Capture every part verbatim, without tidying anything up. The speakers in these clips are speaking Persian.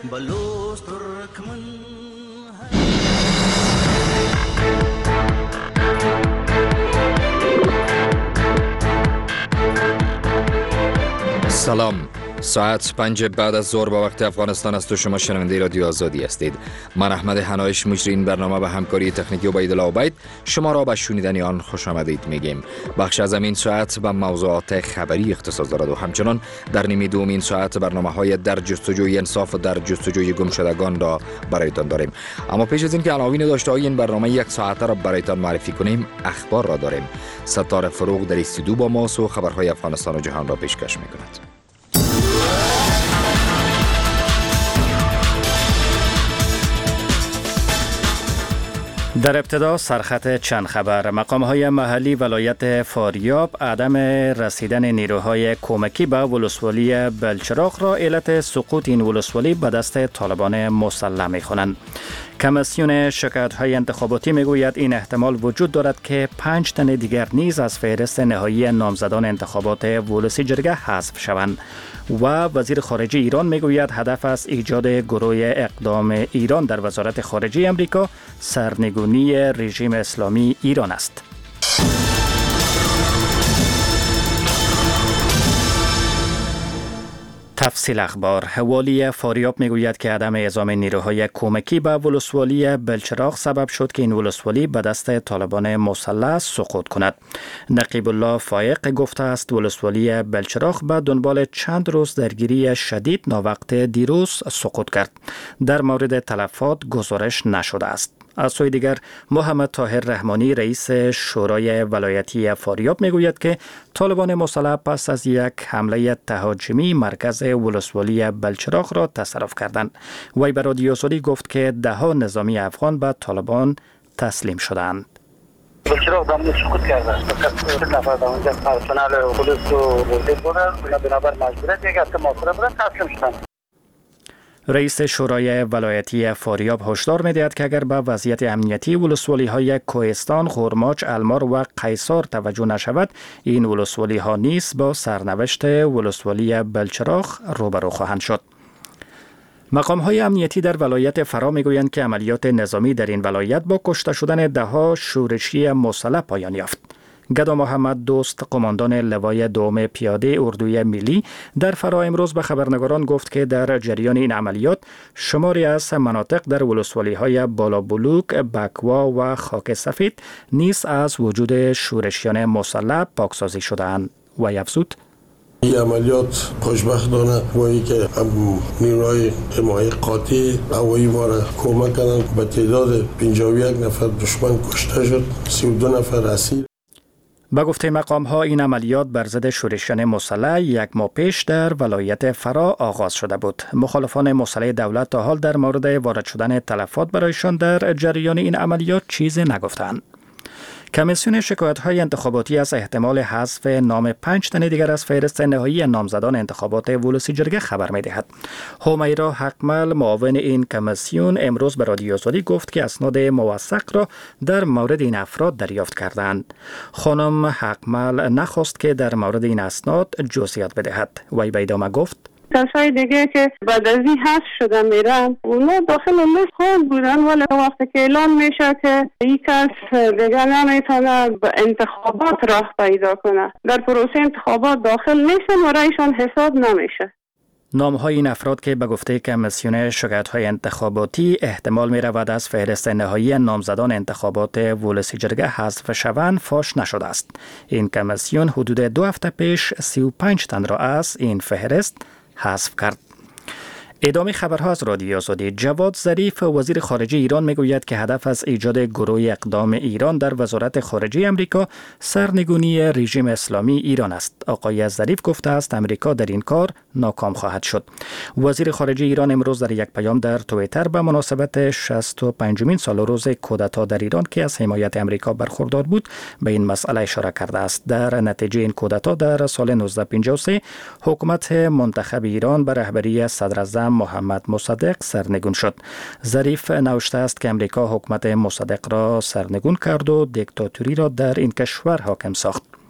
بلوچ ترکمن. سلام، ساعت پنج بعد از ظهر با وقت افغانستان است و شما شنونده رادیو آزادی هستید. من احمد حنایش مجری این برنامه به همکاری تکنیکی عبیدالله عبید شما را به شنیدن آن خوش آمدید میگیم. بخش از این ساعت به موضوعات خبری اختصاص دارد و همچنان در نیمه دوم این ساعت برنامه های در جستجوی انصاف و در جستجوی گمشدگان را برایتان داریم. اما پیش از این که عناوین داشته های این برنامه یک ساعته را برایتان معرفی کنیم، اخبار را داریم. ستاره فروغ در استودیو با ماست و خبرهای افغانستان و جهان را پیشکش میکند. در ابتدا سرخط چند خبر. مقام‌های محلی ولایت فاریاب عدم رسیدن نیروهای کمکی به ولسوالی بلچراغ را علت سقوط این ولسوالی به دست طالبان مسلح می‌خوانند. کمیسیون شکایت‌های انتخاباتی میگوید این احتمال وجود دارد که پنج تن دیگر نیز از فهرست نهایی نامزدان انتخابات ولسی جرگه حذف شوند. و وزیر خارجه ایران میگوید هدف از ایجاد گروه اقدام ایران در وزارت خارجه امریکا سرنگونی رژیم اسلامی ایران است. تفصیل اخبار. والی فاریاب میگوید که عدم اعزام نیروهای کمکی به ولسوالی بلچراغ سبب شد که این ولسوالی به دست طالبان مسلح سقوط کند. نقیب الله فایق گفته است ولسوالی بلچراغ به دنبال چند روز درگیری شدید ناوقت دیروز سقوط کرد. در مورد تلفات گزارش نشده است. از سوی دیگر محمد طاهر رحمانی رئیس شورای ولایتی فاریاب میگوید که طالبان مسلح پس از یک حمله تهاجمی مرکز ولسوالی بلچراغ را تصرف کردند. وی به رادیو آزادی گفت که ده ها نظامی افغان به طالبان تسلیم شدند. بلچراغ دامنه سقوط کرده است. فقط نفر دامنه پرسنل پلیس و وزیر بودن. اونا بنابر مجبوریت یک هفته محاصره بودن تسلیم شدند. رئیس شورای ولایتی فاریاب هشدار می‌دهد که اگر به وضعیت امنیتی ولسوالی‌های کوهستان، خرماج، المار و قیصار توجه نشود، این ولسوالی‌ها نیز با سرنوشت ولسوالی بلچراغ روبرو خواهند شد. مقام‌های امنیتی در ولایت فرا می‌گویند که عملیات نظامی در این ولایت با کشته شدن ده‌ها شورشی مسلح پایان یافت. گدا محمد دوست، قماندان لوای دوم پیاده اردوی ملی، در فرا امروز به خبرنگاران گفت که در جریان این عملیات شماری از مناطق در ولسوالی‌های بالابلوک، بکوا و خاک سفید نیز از وجود شورشیان مسلح پاکسازی شده‌اند. و افزود: این عملیات خوشبختانه وایی که نیروهای حمایت قاطع هوایی ما را کمک کردند. به تعداد پنجاه و یک نفر دشمن کشته شد، سی و دو نفر اسیر. با گفته مقام ها این عملیات بر ضد شورشیان مسلح یک ماه پیش در ولایت فرا آغاز شده بود. مخالفان مسلح دولت تا حال در مورد وارد شدن تلفات برایشان در جریان این عملیات چیزی نگفتند. کمیسیون شکایت‌های انتخاباتی از احتمال حذف نام پنج تن دیگر از فهرست نهایی نامزدان انتخابات ولسی جرگه خبر می‌دهد. همیرا حقمل معاون این کمیسیون امروز به رادیو آزادی گفت که اسناد موثق را در مورد این افراد دریافت کردند. خانم حقمل نخواست که در مورد این اسناد جزئیات بدهد. وی به ادامه گفت: کسای دیگه که بعد از این حذف شده میرن اونا داخل لیست خود بودن، ولی وقتی که اعلام میشه که این کس دیگه نمیتونه به انتخابات راه پیدا کنه، در پروسه انتخابات داخل نیستن و رایشان حساب نمیشه. نام‌های این افراد که به گفته کمیسیون شکایت‌های انتخاباتی احتمال می‌رود از فهرست نهایی نامزدان انتخابات ولسی جرگه حذف شوند فاش نشده است. این کمیسیون حدود دو هفته پیش سی و پنج تن را از این فهرست حذف کرد. ادامه خبرها از رادیو آزادی. جواد ظریف وزیر خارجه ایران میگوید که هدف از ایجاد گروه اقدام ایران در وزارت خارجه امریکا سرنگونی رژیم اسلامی ایران است. آقای ظریف گفته است امریکا در این کار ناکام خواهد شد. وزیر خارجه ایران امروز در یک پیام در توییتر به مناسبت شصت و پنجمین سال روز کودتا در ایران که از حمایت امریکا برخوردار بود به این مسئله اشاره کرده است. در نتیجه این کودتا در سال نوزده پنجاه و سه حکومت منتخب ایران به رهبری صدراعظم محمد مصدق سرنگون شد. ظریف نوشته است که امریکا حکومت مصدق را سرنگون کرد و دیکتاتوری را در این کشور حاکم ساخت.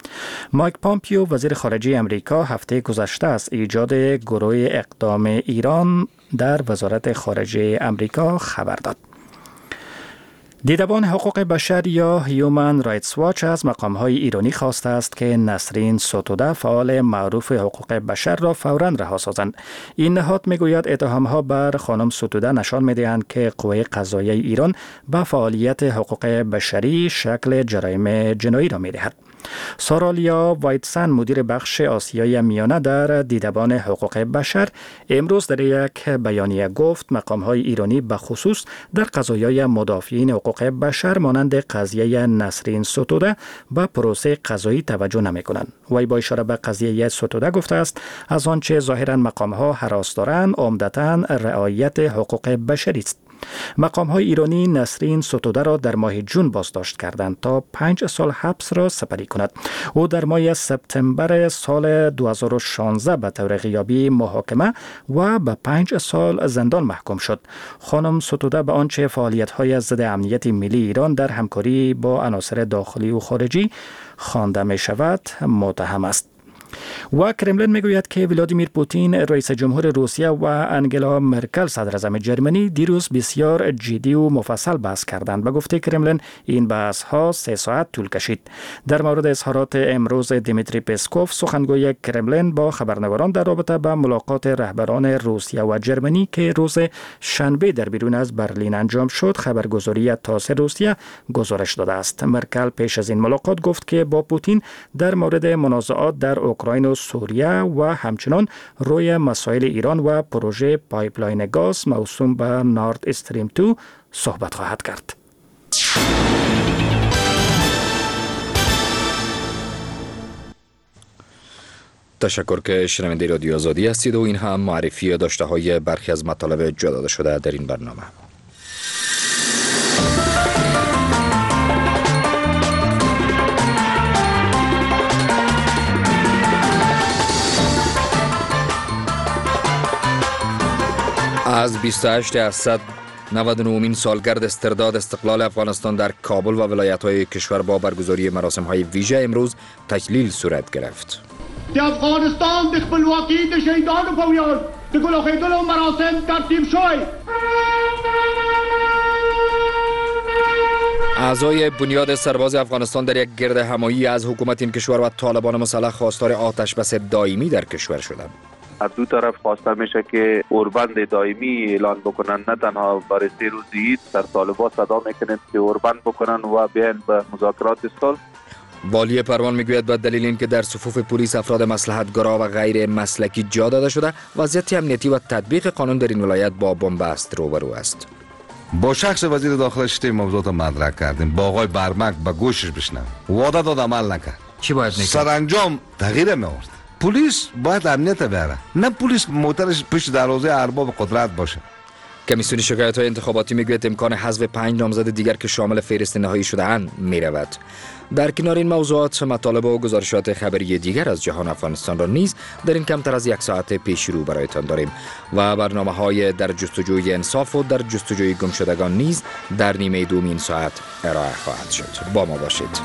مایک پامپیو وزیر خارجه امریکا هفته گذشته از ایجاد گروه اقدام ایران در وزارت خارجه امریکا خبر داد. دیدبان حقوق بشر یا هیومن رایتس واچ از مقام‌های ایرانی خواسته است که نسرین ستوده فعال معروف حقوق بشر را فوراً رها سازند. این نهاد میگوید اتهام‌ها بر خانم ستوده نشان می‌دهند که قوه قضاییه ایران به فعالیت حقوق بشری شکل جرایم جنایی را می‌دهد. سارالیا وایتسن مدیر بخش آسیای میانه در دیدبان حقوق بشر امروز در یک بیانیه گفت مقام‌های ایرانی به خصوص در قضایای مدافعین حقوق بشر مانند قضیه نسرین ستوده به پروسه قضایی توجه نمی‌کنند. وی با اشاره به قضیه ستوده گفته است از آنچه ظاهراً مقام‌ها هراس دارند عمدتاً رعایت حقوق بشری است. مقام‌های ایرانی نسرین ستوده را در ماه جون بازداشت کردند تا پنج سال حبس را سپری کند. او در ماه سپتامبر سال دو هزار و شانزده به طور غیابی محاکمه و به پنج سال زندان محکوم شد. خانم ستوده به آنچه فعالیت‌های ضد امنیت ملی ایران در همکاری با عناصر داخلی و خارجی خوانده می‌شود متهم است. و کرملین میگوید که ولادیمیر پوتین رئیس جمهور روسیه و انگلا مرکل صدر اعظم جرمنی دیروز بسیار جدی و مفصل بحث کردند. به گفته کرملین این بحث ها سه ساعت طول کشید. در مورد اظهارات امروز دیمیتری پسکوف سخنگوی کرملین با خبرنگاران در رابطه با ملاقات رهبران روسیه و جرمنی که روز شنبه در بیرون از برلین انجام شد خبرگزاری تاس روسیه گزارش داده است. مرکل پیش از این ملاقات گفت که با پوتین در مورد منازعات در اوکراین و سوریه و همچنان روی مسائل ایران و پروژه پایپلاین گاز موسوم به نورد استریم دو صحبت خواهد کرد. تشکر که شنونده رادیو آزادی هستید و این هم معرفی داشته های برخی از مطالب جا داده شده در این برنامه. از بیست و هشت از صد و نود و نه سالگرد استرداد استقلال افغانستان در کابل و ولایت‌های کشور با برگزاری مراسم‌های ویژه امروز تکلیل صورت گرفت. د افغانستان د خپلواکۍ د شهیدانو په ویاړ د ګل اخېدلو مراسم ترتیب شوی. اعضای بنیاد سرباز افغانستان در یک گرد همایی از حکومت این کشور و طالبان مسلح خواستار آتش بس دائمی در کشور شدند. از دو طرف خواسته میشه که اوربند دائمی اعلان بکنن، نه تنها برای سه روز عید. در طالبان صدا میکنند که اوربند بکنن و بیان به مذاکرات صلح. والی پروان میگوید به دلیل اینکه در صفوف پلیس افراد مصلحت‌گرا و غیر مسلکی جا داده شده، وضعیت امنیتی و تطبیق قانون در این ولایت با بنبست روبرو است. با شخص وزیر داخله شده موضوعات مدرک کردیم. با آقای برمک به گوشش بشنم. وعده داد عمل نکرد. چی باید میکنه؟ سرانجام تغییر می‌آورد. پلیس باید امنیت بیاره، نه پلیس موترش پشت دروازه ارباب قدرت باشه. کمیسیون شکایت‌های انتخاباتی میگوید امکان حذف پنج نامزد دیگر که شامل فهرست نهایی شده‌اند میرود. در کنار این موضوعات مطالب و گزارشات خبری دیگر از جهان افغانستان را نیز در این کمتر از یک ساعت پیش رو برایتان داریم و برنامه‌های در جستجوی انصاف و در جستجوی گمشدگان نیز در نیمه دوم این ساعت ارائه خواهد شد. با ما باشید.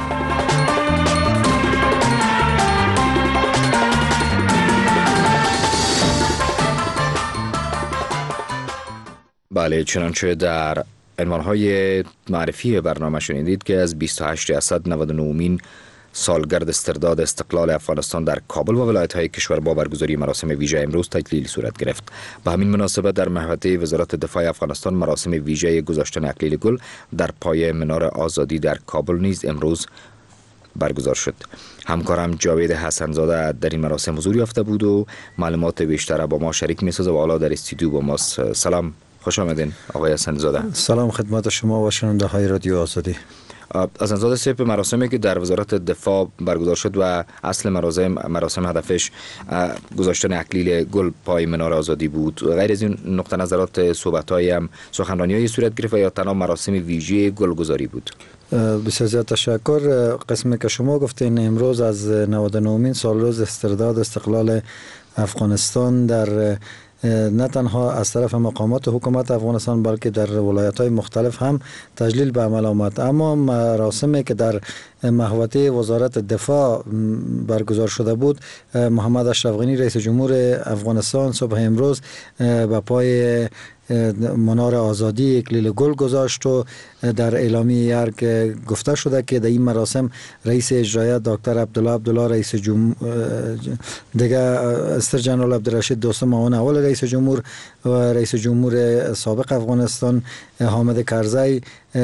بله، چنانچه در عنوانهای معرفی برنامه شنیدید که از بیست و هشت از صد و نود و نه سالگرد استرداد استقلال افغانستان در کابل و ولایت‌های کشور با برگزاری مراسم ویژه امروز تکلیل صورت گرفت. به همین مناسبت در محوطه وزارت دفاع افغانستان مراسم ویژه گذاشتن اکلیل گل در پای منار آزادی در کابل نیز امروز برگزار شد. همکارم جاوید حسنزاده در این مراسم حضور یافته بود و معلومات بیشتر با ما شریک می‌سازه و حالا در استودیو با ماست. سلام، خوش آمدین آقای حسنزاده. سلام خدمت شما و شنونده های رادیو آزادی. حسنزاده صاحب، مراسمی که در وزارت دفاع برگزار شد و اصل مراسم مراسم هدفش گذاشتن اکلیل گل پای منار آزادی بود، غیر از این نقطه نظرات صحبت‌های هم سخنرانی‌های صورت گرفت یا تنها مراسم ویژه گلگذاری بود؟ بسیار زیاد تشکر. قسمی که شما گفتین امروز از نود و نه سال روز استرداد استقلال افغانستان در نه تنها از طرف مقامات حکومت افغانستان بلکه در ولایت‌های مختلف هم تجلیل به عمل آمد. اما مراسمی که در محوطه وزارت دفاع برگزار شده بود، محمد اشرف غنی رئیس جمهور افغانستان صبح امروز به پای منار آزادی اکلیل گل گذاشت و در اعلامیه یرک گفته شده که در این مراسم رئیس اجرایی دکتر عبدالله عبدالله رئیس جمهور دیگه استر جنرال عبدالرشید دوستم معاون اول رئیس جمهور و رئیس جمهور سابق افغانستان حامد کرزی،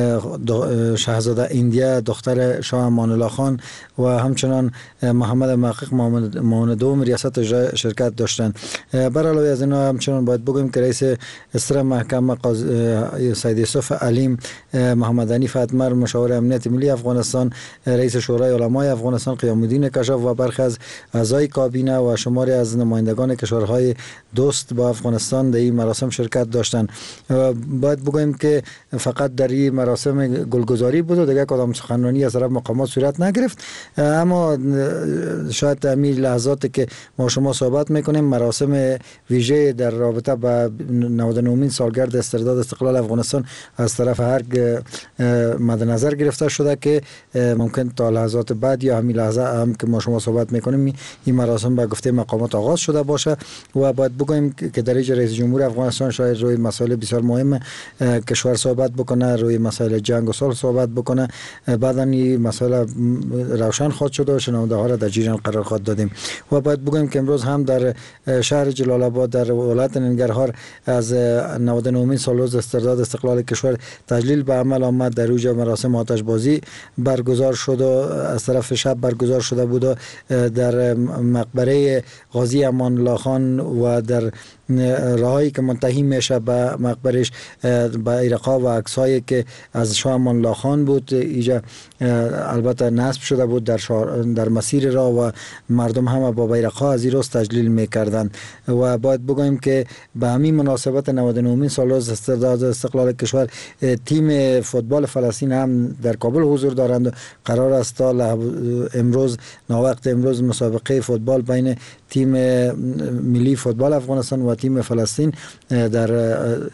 شاهزاده ایندیا دختر شاه امان الله خان و همچنان محمد محقق معاون دوم ریاست اجرایی شرکت داشتند. بر علاوه از اینا همچنان باید بگویم که رئیس استر محکمه سید یوسف علیم، محمد حنیف اتمر مشاور امنیت ملی افغانستان، رئیس شورای علمای افغانستان قیام الدین کشف و برخی از اعضای کابینه و شماری از نمایندگان کشورهای دوست با افغانستان در این مراسم شرکت داشتند. باید بگویم که فقط در این مراسم گلگزاری بود و دیگه کدام سخنرانی از طرف مقامات صورت نگرفت، اما شاید همین لحظاتی که ما شما صحبت میکنیم مراسم ویژه در رابطه با نود و نهمین سالگرد استرداد استقلال افغانستان از طرف هر مد نظر گرفته شده که ممکن تا لحظات بعد یا همین لحظه هم که ما شما صحبت میکنیم این مراسم به گفته مقامات آغاز شده باشه. و باید بگویم که در اینجا رئیس جمهور افغانستان شاید روی مسائل بسیار مهم کشور صحبت بکنه، روی مسائل جنگ و صلح صحبت بکنه، بعدا این مسائل روشن خواهد شد و شنونده ها را در جریان قرار خواهد دادیم. و باید بگویم که امروز هم در شهر جلال آباد در ولایت ننگرهار از نود و نهمین سالروز استرداد استقلال کشور تجلیل به عمل آمد. در اونجا مراسم آتشبازی برگزار شد و از طرف شب برگزار شده بود و در مقبره غازی امان الله خان و در راهی که منتهی میشه به مقبرش با ایرقا و عکسایی که از شاه امان الله خان بود اینجا البته نصب شده بود در در مسیر راه و مردم هم با بیرقها از این روز تجلیل میکردند. و باید بگویم که به همین مناسبت نود و نهمین سالروز استرداد استقلال کشور تیم فوتبال فلسطین هم در کابل حضور دارند و قرار است تا امروز ناوقت امروز مسابقه فوتبال بین تیم ملی فوتبال افغانستان و تیم فلسطین در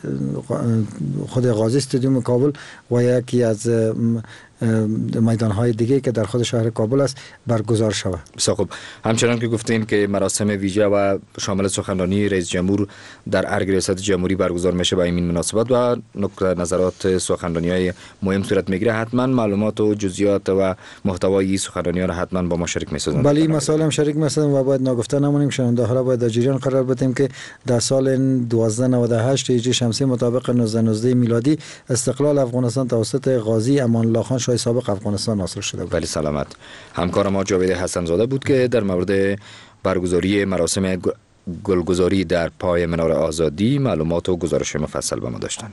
خود غازی استادیوم کابل و یکی از میدانهای دیگه که در خود شهر کابل است برگزار شود. بسیار خوب. همچنان که گفتین که مراسم ویژه و شامل سخنرانی رئیس جمهور در ارگ ریاست جمهوری برگزار میشه با این مناسبت و نقطه نظرات سخنرانی های مهم صورت میگیره، حتما معلومات و جزئیات و محتوای سخنرانی ها را حتما با ما شریک میسازن. بله این مسائل هم شریک میسازن و باید ناگفته نمونیم، شنونده ها را باید در جریان قرار بدیم که در سال هزار و دویست و نود و هشت هجری شمسی مطابق نوزده نوزده میلادی استقلال افغانستان توسط غازی امان الله خان شاه سابق افغانستان حاصل شده بود. ولی سلامت. همکار ما جاوید حسن زاده بود که در مورد برگزاری مراسم گلگزاری در پای منار آزادی معلومات و گزارش مفصل به ما داشتند.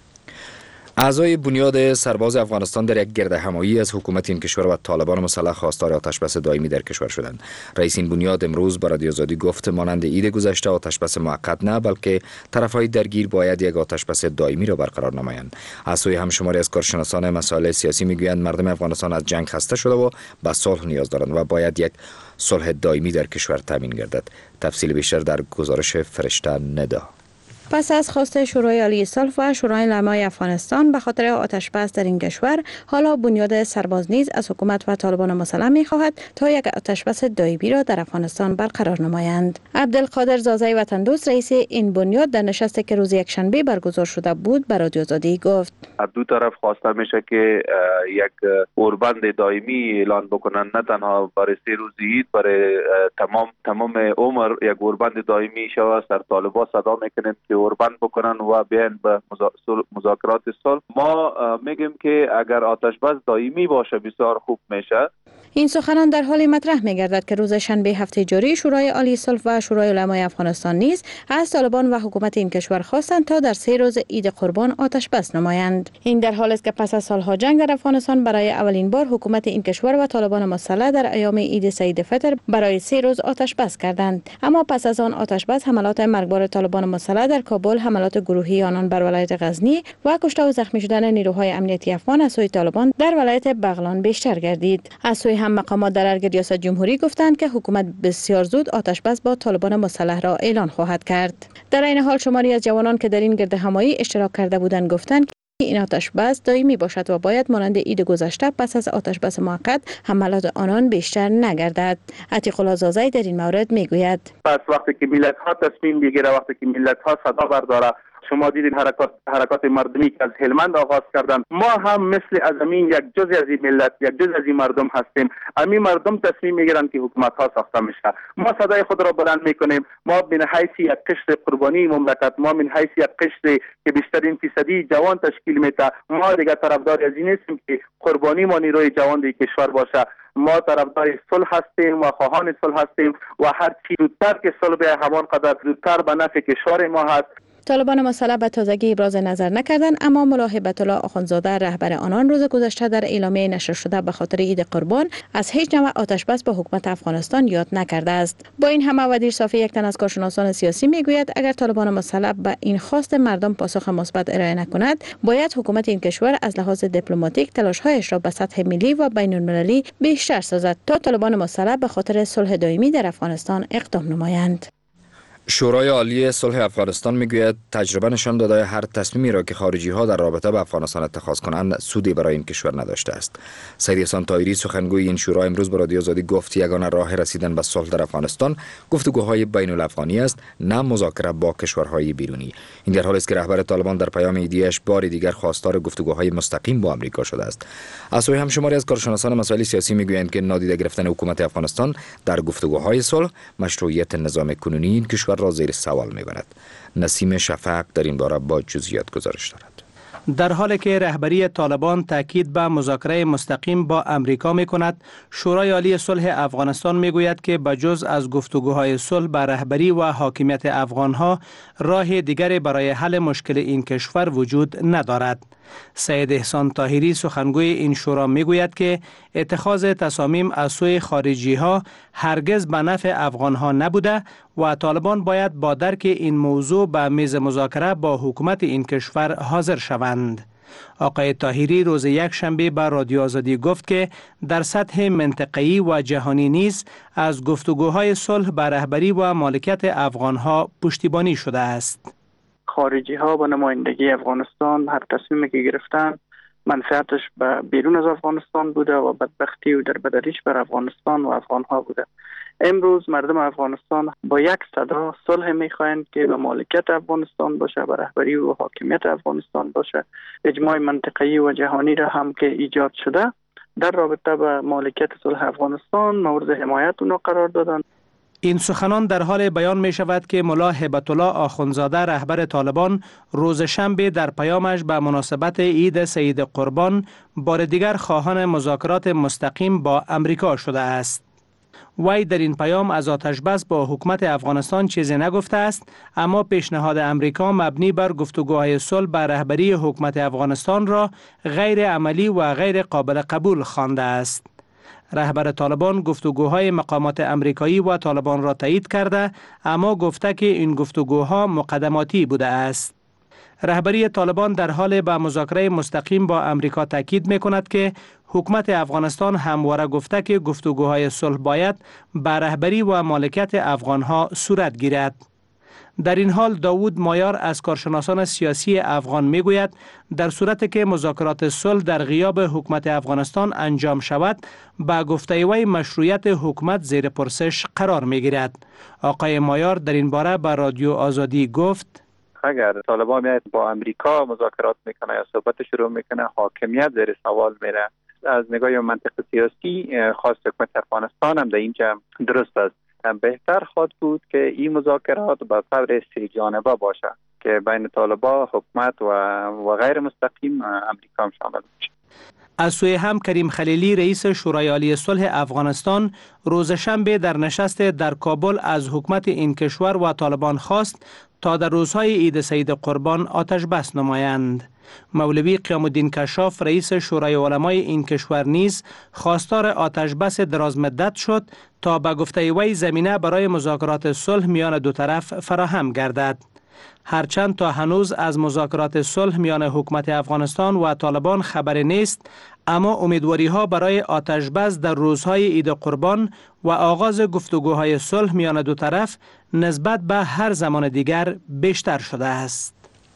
اعضای بنیاد سرباز افغانستان در یک گرد همایی از حکومت این کشور و طالبان مسلح خواستار آتشبس دائمی در کشور شدند. رئیس این بنیاد امروز با رادیو آزادی گفت مانند عید گذشته آتشبس موقت نه بلکه طرفهای درگیر باید یک آتشبس دائمی را برقرار نمایند. از سوی هم شماری از کارشناسان مسائل سیاسی میگویند مردم افغانستان از جنگ خسته شده و به صلح نیاز دارند و باید یک صلح دائمی در کشور تامین گردد. تفصیل بیشتر در گزارش فرشته ندا. پس از خواست شورای عالی صلح و شورای علمای افغانستان به خاطر آتش بس در این کشور، حالا بنیاد سرباز نیز از حکومت و طالبان مسلح می‌خواهد تا یک آتش بس دائمی را در افغانستان برقرار نمایند. عبدالقادر زازای وطن دوست رئیس این بنیاد در نشستی که روز یکشنبه برگزار شده بود به رادیو آزادی گفت: از دو طرف خواسته میشه که یک اوربند دائمی اعلان بکنن، نه تنها برای سه روز عید، برای تمام تمام عمر یک اوربند دائمی شود. سر طالبان صدا میکنند که اوربند بکنن و بیان به مذاکرات صلح. ما میگیم که اگر آتش بس دائمی باشه بسیار خوب میشه. این سخنان در حال مطرح می‌گردد که روز شنبه هفته جاری شورای عالی صلح و شورای علمای افغانستان نیز از طالبان و حکومت این کشور خواستند تا در سه روز عید قربان آتش بس نمایند. این در حالی است که پس از سالها جنگ در افغانستان برای اولین بار حکومت این کشور و طالبان مسلح در ایام عید سعید فطر برای سه روز آتش بس کردند. اما پس از آن آتش بس حملات مرگبار طالبان مسلح در کابل، حملات گروهی آنان بر ولایت غزنی و کشته و زخمی شدن نیروهای امنیتی افغان از سوی طالبان در ولایت بغلان بیشتر گردید. از سوی هم مقامات در ارگ ریاست جمهوری گفتند که حکومت بسیار زود آتش بس با طالبان مسلح را اعلان خواهد کرد. در این حال شماری از جوانان که در این گرد همایی اشتراک کرده بودند گفتند که این آتش بس دائمی باشد و باید مانند عید گذشته پس از آتش بس موقت حملات آنان بیشتر نگردد. عتیق الله زازی در این مورد میگوید: پس وقتی که ملت ها تصمیم بگیره، وقتی که ملت ها صدا برداره، شما دیدید حرکات حرکات مردمی که از هلمند آغاز کردن، ما هم مثل از امین یک جزء از این ملت، یک جزء از این مردم هستیم. همین مردم تصمیم میگیرن که حکومت ها ساخته میشه. ما صدای خود را بلند میکنیم. ما من حیث یک قشر قربانی مملکت، ما من حیث یک قشر که بیشترین فیصدی جوان تشکیل میده، ما دیگه طرفدار از این نیستیم که قربانی ما نیروی جوان دی کشور باشه. ما طرفدار صلح هستیم و خواهان صلح هستیم و هر چی زودتر که صلح به همان قدر زودتر به نفع کشور ما هست. طالبان مسلح به تازگی ابراز نظر نکردند، اما ملا هیبت الله آخوندزاده رهبر آنان روز گذشته در اعلامیه نشر شده به خاطر عید قربان از هیچ نوع آتش بس به حکومت افغانستان یاد نکرده است. با این همه ودیر صافی، یک تن از کارشناسان سیاسی میگوید اگر طالبان مسلح به این خواست مردم پاسخ مثبت ارائه نکند، باید حکومت این کشور از لحاظ دیپلماتیک تلاش‌هایش را به سطح ملی و بین‌المللی بیشتر سازد تا طالبان مسلح به خاطر صلح دائمی در افغانستان اقدام نمایند. شورای عالی صلح افغانستان میگوید تجربه نشان داده هر تصمیمی را که خارجی ها در رابطه با افغانستان اتخاذ کنند سودی برای این کشور نداشته است. سید احسان طاهری سخنگوی این شورا امروز به رادیو آزادی گفت یگانه راه رسیدن به صلح در افغانستان گفتگوهای بین الافغانی است، نه مذاکره با کشورهای بیرونی. این در حالی است که رهبر طالبان در پیام ایدیش بار دیگر خواستار گفتگوهای مستقیم با آمریکا شده است. از سوی هم شماری از کارشناسان مسائل سیاسی میگویند که نادیده گرفتن حکومت افغانستان در گفتگوهای صلح مشروعیت نظام کنونی این کشور را زیر سوال می‌برد. نسیم شفق در این باره با جزئیات گزارش دارد. در حالی که رهبری طالبان تاکید به مذاکره مستقیم با امریکا می‌کند، شورای عالی صلح افغانستان می‌گوید که بجز از گفتگوهای صلح به رهبری و حاکمیت افغان‌ها راه دیگری برای حل مشکل این کشور وجود ندارد. سید احسان طاهری سخنگوی این شورا میگوید که اتخاذ تصامیم از سوی خارجی ها هرگز به نفع افغان ها نبوده و طالبان باید با درک این موضوع به میز مذاکره با حکومت این کشور حاضر شوند. آقای طاهری روز یک شنبه به رادیو آزادی گفت که در سطح منطقه‌ای و جهانی نیز از گفتگوهای صلح به رهبری و مالکیت افغان ها پشتیبانی شده است. خارجی ها با نمایندگی افغانستان هر تصمیمی که گرفتن منفعتش به بیرون از افغانستان بوده و بدبختی و در بدریش بر افغانستان و افغان ها بوده. امروز مردم افغانستان با یک صدا صلح میخواهند که به مالکیت افغانستان باشه، به رهبری و حاکمیت افغانستان باشه. اجماع منطقه‌ای و جهانی را هم که ایجاد شده در رابطه به مالکیت صلح افغانستان مورد حمایت اونها قرار دادن. این سخنان در حال بیان می شود که ملا هیبت الله آخوندزاده رهبر طالبان روز شنبه در پیامش به مناسبت عید سید قربان بار دیگر خواهان مذاکرات مستقیم با امریکا شده است. وی در این پیام از آتش بس با حکومت افغانستان چیزی نگفته است، اما پیشنهاد امریکا مبنی بر گفتگوهای صلح به رهبری حکومت افغانستان را غیر عملی و غیر قابل قبول خوانده است. رهبر طالبان گفتگوهای مقامات امریکایی و طالبان را تایید کرده، اما گفته که این گفتگوها مقدماتی بوده است. رهبری طالبان در حال به مذاکره مستقیم با امریکا تاکید می کند که حکومت افغانستان همواره گفته که گفتگوهای صلح باید به رهبری و مالکیت افغانها صورت گیرد. در این حال داوود مایار از کارشناسان سیاسی افغان می گوید در صورتی که مذاکرات صلح در غیاب حکومت افغانستان انجام شود، با گفته وی مشروعیت حکومت زیر پرسش قرار می گیرد. آقای مایار در این باره به رادیو آزادی گفت اگر طالبان میاد با امریکا مذاکرات میکنه یا صحبت شروع میکنه، حاکمیت زیر سوال میره. از نگاه منطق سیاسی خاص حکومت افغانستان هم در اینجا درست است. بهتر خواهد بود که این مذاکرات به طور سه جانبه باشه که بین طالبان، حکومت و و غیر مستقیم امریکا هم شامل باشه. از سوی هم کریم خلیلی رئیس شورای عالی صلح افغانستان روز شنبه در نشست در کابل از حکومت این کشور و طالبان خواست تا در روزهای عید سید قربان آتش بس نمایند. مولوی قیام الدین کشاف رئیس شورای علمای این کشور نیز خواستار آتش بس دراز مدت شد تا به گفته وی زمینه برای مذاکرات صلح میان دو طرف فراهم گردد. هرچند تا هنوز از مذاکرات صلح میان حکومت افغانستان و طالبان خبری نیست، اما امیدواری ها برای آتشبس در روزهای عید قربان و آغاز گفتگوهای صلح میان دو طرف نسبت به هر زمان دیگر بیشتر شده است.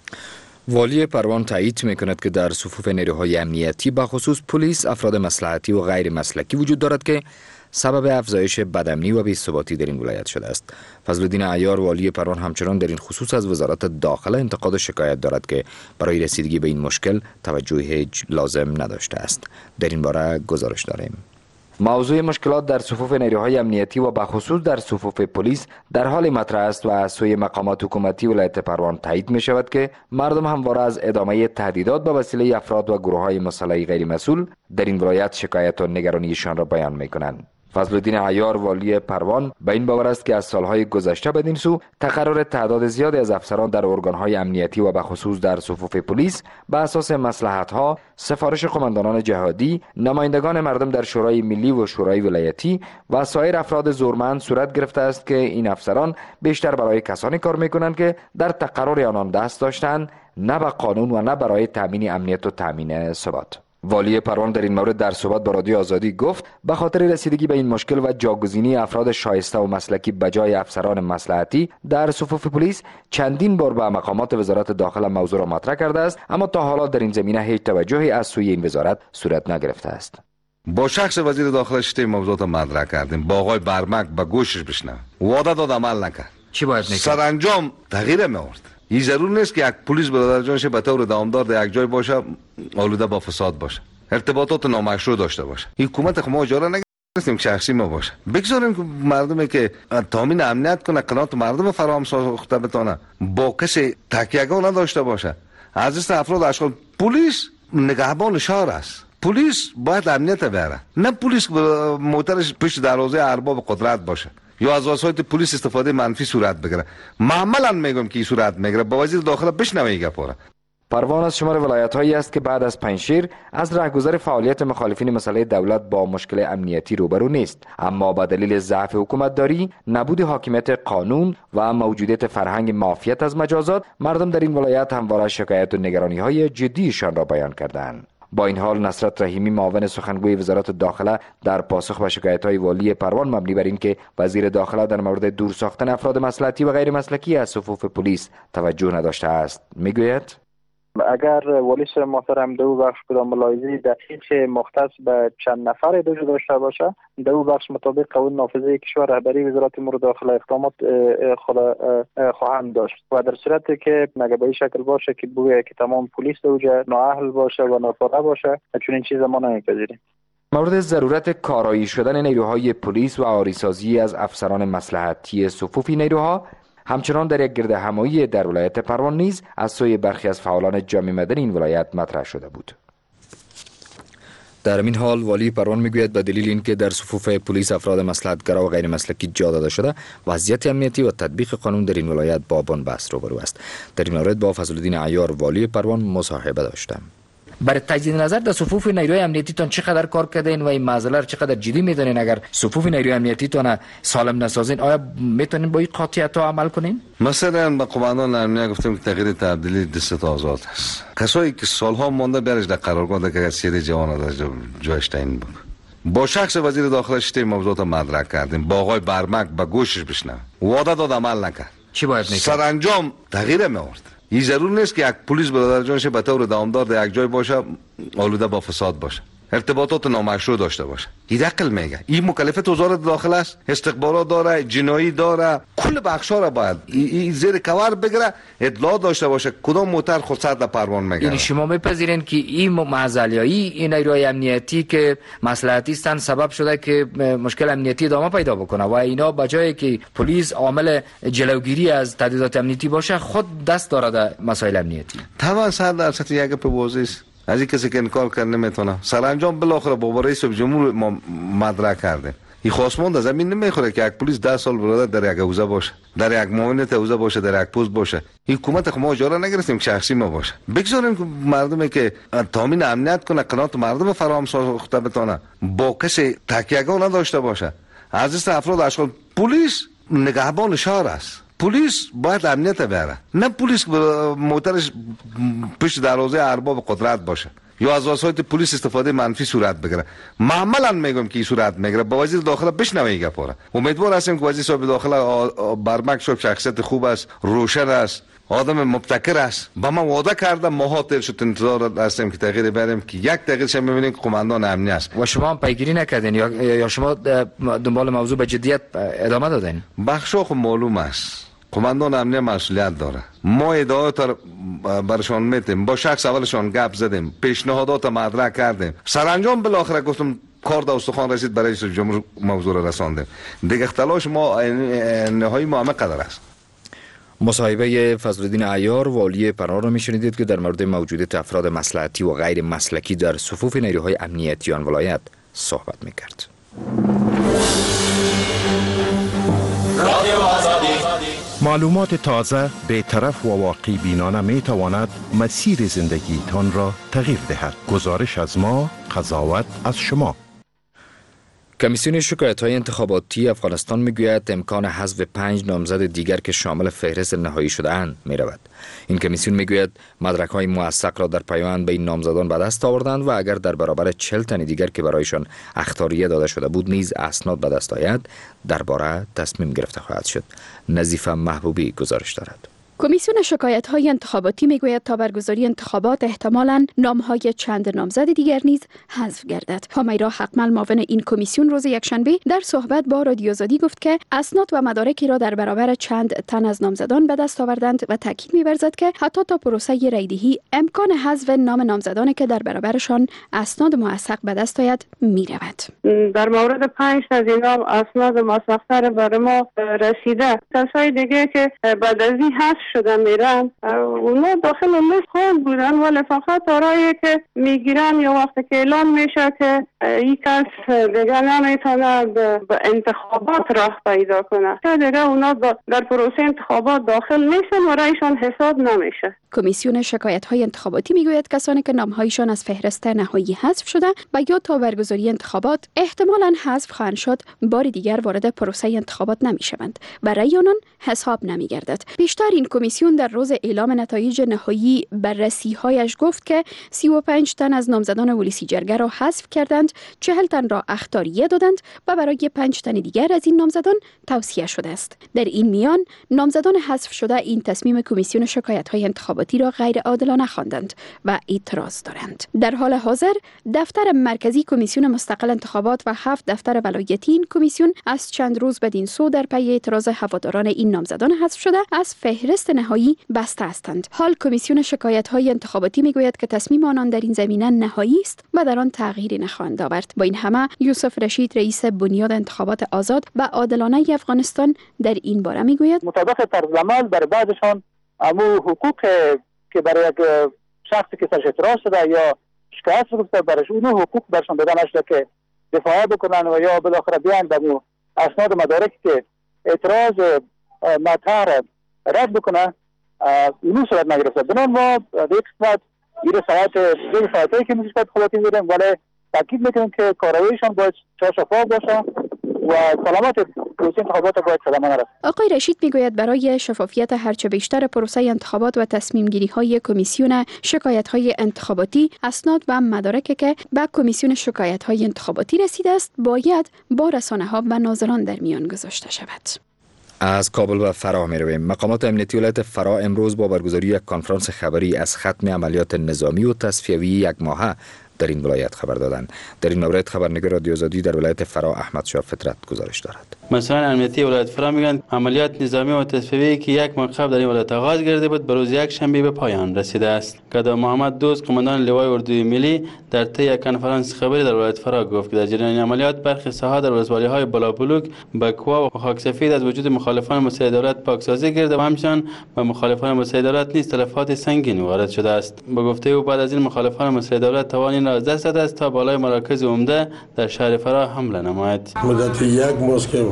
والی پروان تایید میکند که در صفوف نیروهای امنیتی به خصوص پلیس افراد مصلحتی و غیر مسلکی وجود دارد که سبب افزایش بدامنی و بی‌ثباتی در این ولایت شده است. فضلالدین عیار والی پروان همچنان در این خصوص از وزارت داخله انتقاد و شکایت دارد که برای رسیدگی به این مشکل توجه لازم نداشته است. در این باره گزارش داریم. موضوع مشکلات در صفوف نیروهای امنیتی و بخصوص در صفوف پلیس در حال مطرح است و از سوی مقامات حکومتی ولایت پروان تایید می شود که مردم همواره از ادامه تهدیدات به وسیله افراد و گروه های مسلح غیر مسئول در این ولایت شکایت و نگرانیشان را بیان می کنند. فضلالدین عیار والی پروان به این باور است که از سالهای گذشته بدین سو تقرر تعداد زیادی از افسران در ارگانهای امنیتی و بخصوص در صفوف پلیس به اساس مصلحت‌ها، سفارش قماندانان جهادی، نمایندگان مردم در شورای ملی و شورای ولایتی و سایر افراد زورمند صورت گرفته است که این افسران بیشتر برای کسانی کار می‌کنند که در تقرر آنان دست داشتند، نه به قانون و نه برای تامین امنیت و تامین ثبات. والی پروان در این مورد در صحبت با رادیو آزادی گفت به خاطر رسیدگی به این مشکل و جاگزینی افراد شایسته و مسلکی بجای افسران مصلحتی در صفوف پلیس چندین بار به مقامات وزارت داخله موضوع را مطرح کرده است، اما تا حالا در این زمینه هیچ توجهی از سوی این وزارت صورت نگرفته است. با شخص وزیر داخله شته موضوعات مطرح کردیم، با آقای برمک به گوشش بشنویم، وعده داد عمل نکرد. چی باید نکنه؟ سرانجام تغییر می‌آورد. این ضرور نیست که یک پلیس برادر جانش به طور دوامدار در یک جای باشه، آلوده با فساد باشه، ارتباطات نامشروع داشته باشه. حکومت خو ما اجاره نگرفتیم که شخصی ما باشه. بگذاریم که مردمی که تامین امنیت کنه، قناعت مردم فراهم ساخته بتونه، با کسی تکیه‌گاه نداشته باشه. از این افراد اشغال پلیس نگهبان شهر است. پلیس باید امنیت بیاره، نه پلیس موترش پیش دروازه ارباب قدرت باشه یا از وسایل پلیس استفاده منفی صورت بگیره. معمولا میگم که این صورت میگیره. با وزیر داخله بشنوید گپا را. پروان از شمار ولایت‌هایی است که بعد از پنجشیر از رهگذر فعالیت مخالفین مسئله دولت با مشکل امنیتی روبرو نیست، اما با دلیل ضعف حکومتداری، نبود حاکمیت قانون و موجودیت فرهنگ معافیت از مجازات، مردم در این ولایت همواره شکایت و نگرانی‌های جدیشان را بیان کردند. با این حال نصرت رحیمی معاون سخنگوی وزارت داخله در پاسخ به شکایت‌های والی پروان مبنی بر اینکه وزیر داخله در مورد دور ساختن افراد مصلحتی و غیر مسلکی از صفوف پلیس توجه نداشته است میگوید: اگر والی محترم دو بخش کدام ملاحظه دقیق مختص به چند نفر دوجه داشته باشه، دو بخش مطابق قانون نافذه کشور رهبری وزارت امور داخله اقدامات خود خواهند داشت و در صورتی که اگر به این شکل باشه که بگویه که تمام پلیس دوجه نااهل باشه و ناکاره باشه، چون این چیز ما نمیپذیریم. مورد ضرورت کارایی شدن نیروهای پلیس و آریسازی از افسران مصلحتی صفوفی نیروها همچنان در یک گرد همایی در ولایت پروان نیز از سوی برخی از فعالان جامعه مدنی این ولایت مطرح شده بود. در این حال والی پروان میگوید به دلیل اینکه در صفوف پلیس افراد مصلحت‌گرا و غیر مسلکی جا داده شده، وضعیت امنیتی و تطبیق قانون در این ولایت با بنبست روبرو است. در این مورد با فضلالدین عیار والی پروان مصاحبه داشتم. برای تجدید نظر در صفوف نیروی امنیتی تان چقدر کار کردین و این مسئله را چقدر جدی میدونین؟ اگر صفوف نیروی امنیتی تان سالم نسازین، آیا میتونین با این قاطعیت عمل کنین؟ مثلا به قماندان امنیت گفتم که تغییر تبدیلی دست آزاد است. کسایی که سالها مونده برش در قرارگاه که سری جوان در جایش تعیین بود. با شخص وزیر داخله شته موضوعات مطرح کردیم، با آقای برمک به گوشش بشنویم، وعده داد عمل نکرد. چی باید نکنه؟ سرانجام تغییر می‌آورد. این ضرور نیست که یک پلیس برادر جانش به طور دوامدار در یک جای باشه، آلوده با فساد باشه، ارتباطات نامشروع داشته باشه. این عقل میگه. این مکلفیت وزارت داخله است، استخبارات داره، جنایی داره، کل بخشا را باید این زیر کور بگیره، اطلاع داشته باشه کدام موتر خود صد پروان میگه. یعنی شما میپذیرین که این معزلیایی این نیروهای امنیتی که مصلحتی هستند سبب شده که مشکل امنیتی ادامه پیدا بکنه و اینا بجای که پلیس عامل جلوگیری از تهدیدات امنیتی باشه، خود دست داره در مسائل امنیتی؟ طبعا صد درصد یک په واضح است. از این کسی که انکار کرد نمیتونه. سرانجام بالاخره با رئیس جمهور ما مطرح کرده. این خواستمند زمین نمیخوره که یک پلیس ده سال برادر در یک حوزه باشه، در یک معاونت حوزه باشه، در یک پست باشه. حکومت خو ما اجاره نگرفتیم که شخصی ما باشه. بگذاریم که مردمی که تامین امنیت کنه، قناعت مردم فراهم ساخته بتونه، با کسی تکیه‌گاه نداشته باشه. از این افراد اشغال پلیس نگهبان شهر است. پلیس باید امنیت بیاره، نه پلیس موترش پشت دروازه ارباب قدرت باشه یا از وسایل پلیس استفاده منفی صورت بگیره. معمولا میگم که این صورت میگیره. با وزیر داخله بشنوید گپا را. امیدوار هستیم که وزیر صاحب داخله برمک صاحب شخصیت خوب است، روشن است، آدم مبتکر است. با ما وعده کرده ماها تیر شد انتظار هستیم که تغییر بیاریم که یک تغییرش میبینیم که قماندان امنی است. و شما هم پیگیری نکردین یا یا شما دنبال موضوع به جدیت ادامه دادین؟ بخشا خب معلوم است. قماندان امنی مسئولیت داره. ما ادعایات برشان میتیم، با شخص اولشان گپ زدیم، پیشنهادات مطرح کردیم، سرانجام بالاخره گفتم کار در استخوان رسید، برای رئیس جمهور موضوع را رساندیم. دیگه تلاش ما نهایی ما همه قدر است. مصاحبه فضلالدین عیار والی پرهار را میشنیدید که در مورد موجودیت افراد مصلحتی و غیر مسلکی در صفوف نیروهای امنیتی آن ولایت صحبت میکرد. معلومات تازه، بی‌طرف و واقعی بینانه می تواند مسیر زندگی تان را تغییر دهد. گزارش از ما، قضاوت از شما. کمیسیون شکایت‌های انتخاباتی افغانستان میگوید امکان حذف پنج نامزد دیگر که شامل فهرست نهایی شده‌اند می‌رود. این کمیسیون میگوید مدرک‌های موثق را در پیوند به این نامزدان به دست آوردند و اگر در برابر چهل تن دیگر که برایشان اخطاریه داده شده بود نیز اسناد به دست آید، درباره تصمیم گرفته خواهد شد. نظیفه محبوبی گزارش دارد. کمیسیون شکایت‌های انتخاباتی میگوید تا برگزاری انتخابات احتمالاً نام‌های چند نامزد دیگر نیز حذف گردد. همیرا حقمل معاون این کمیسیون روز یکشنبه در صحبت با رادیو آزادی گفت که اسناد و مدارکی را در برابر چند تن از نامزدان به دست آوردند و تاکید می‌ورزد که حتی تا پروسه رایدهی امکان حذف نام نامزدانی که در برابرشان اسناد موثق به دست آید می‌رود. در مورد پنج از اینا اسناد موثق‌تر برای ما رسیده. کسای دیگه که بعد از این حذف شدن میرن اونا داخل لیست خود بودن ولی فقط آرایی که میگیرن یا وقتی که اعلان میشه که یک کس دیگه نمیتونه به انتخابات راه پیدا کنه که دیگه اونا در پروسه انتخابات داخل نیستن و رایشان حساب نمیشه. کمیسیون شکایت‌های انتخاباتی میگوید کسانی که نام‌هایشان از فهرست نهایی حذف شده و یا تا برگزاری انتخابات احتمالاً حذف خواهند شد بار دیگر وارد پروسه انتخابات نمیشوند و رأی آنان حساب نمیگردد. پیشتر این کمیسیون در روز اعلام نتایج نهایی بررسی‌هایش گفت که سی و پنج تن از نامزدان ولسی جرگه را حذف کردند، چهل تن را اخطاریه دادند و برای پنج تن دیگر از این نامزدان توصیه شده است. در این میان نامزدان حذف شده این تصمیم کمیسیون شکایت‌های انتخاباتی را غیر عادلانه خواندند و اعتراض دارند. در حال حاضر دفتر مرکزی کمیسیون مستقل انتخابات و هفت دفتر ولایتی این کمیسیون از چند روز بدین سو در پی اعتراض هواداران این نامزدان حذف شده از فهرست نهایی بسته هستند. حال کمیسیون شکایت‌های انتخاباتی میگوید که تصمیم آنان در این زمینه نهایی است و در آن تغییری نخواهند آورد. با این همه یوسف رشید رئیس بنیاد انتخابات آزاد و عادلانه افغانستان در این باره میگوید مطابق طرز عمل برای بعضشان امو حقوق که برای یک شخصی که سرش اعتراض شده یا شکایت گفته برش اون حقوق برشان داده نشده که دفاع بکنن و یا بالاخره بیان به اسناد و مدارکی که اعتراض مطرح رد بکنه اونو صورت نگرفته. بنان ما در یک قسمت این ساعت دیگه ساعتایی که میشه باید خواهدیم بودیم ولی تاکید میکنیم که کارایشان باید شفاف باشه و سلامت پروسه انتخابات باید صدمه نرسد. آقای رشید میگوید برای شفافیت هرچه بیشتر پروسه انتخابات و تصمیم گیری های کمیسیون شکایت های انتخاباتی اسناد و مدارکی که به کمیسیون شکایت های انتخاباتی رسیده است باید با رسانه ها و ناظران در میان گذاشته شود. از کابل و فرا می رویم. مقامات امنیتی ولایت فرا امروز با برگزاری یک کنفرانس خبری از ختم عملیات نظامی و تصفیوی یک ماهه در این ولایت خبر دادند. در این مورد خبرنگار رادیو آزادی در ولایت فرا احمد شاه فطرت گزارش دارد. مسئولان امنیتی ولایت فرا میگن عملیات نظامی و تصفیوی که یک ماه قبل در این ولایت آغاز گردیده بود به روز یک شنبه به پایان رسیده است. گدا محمد دوست قماندان لوای اردوی ملی در طی یک کنفرانس خبری در ولایت فرا گفت که در جریان عملیات برخی ساحات در ولسوالی‌های بلابلوک، بکوا و خاک سفید از وجود مخالفان مسیح دولت پاکسازی کرده و همچنان به مخالفان مسیح دولت نیز تلفات سنگین وارد شده است. به گفته او بعد از این مخالفان مسیح دولت توان این را از دست داده است تا بالای مراکز عمده در شهر فرا حمله نماید. مدت یک ماه که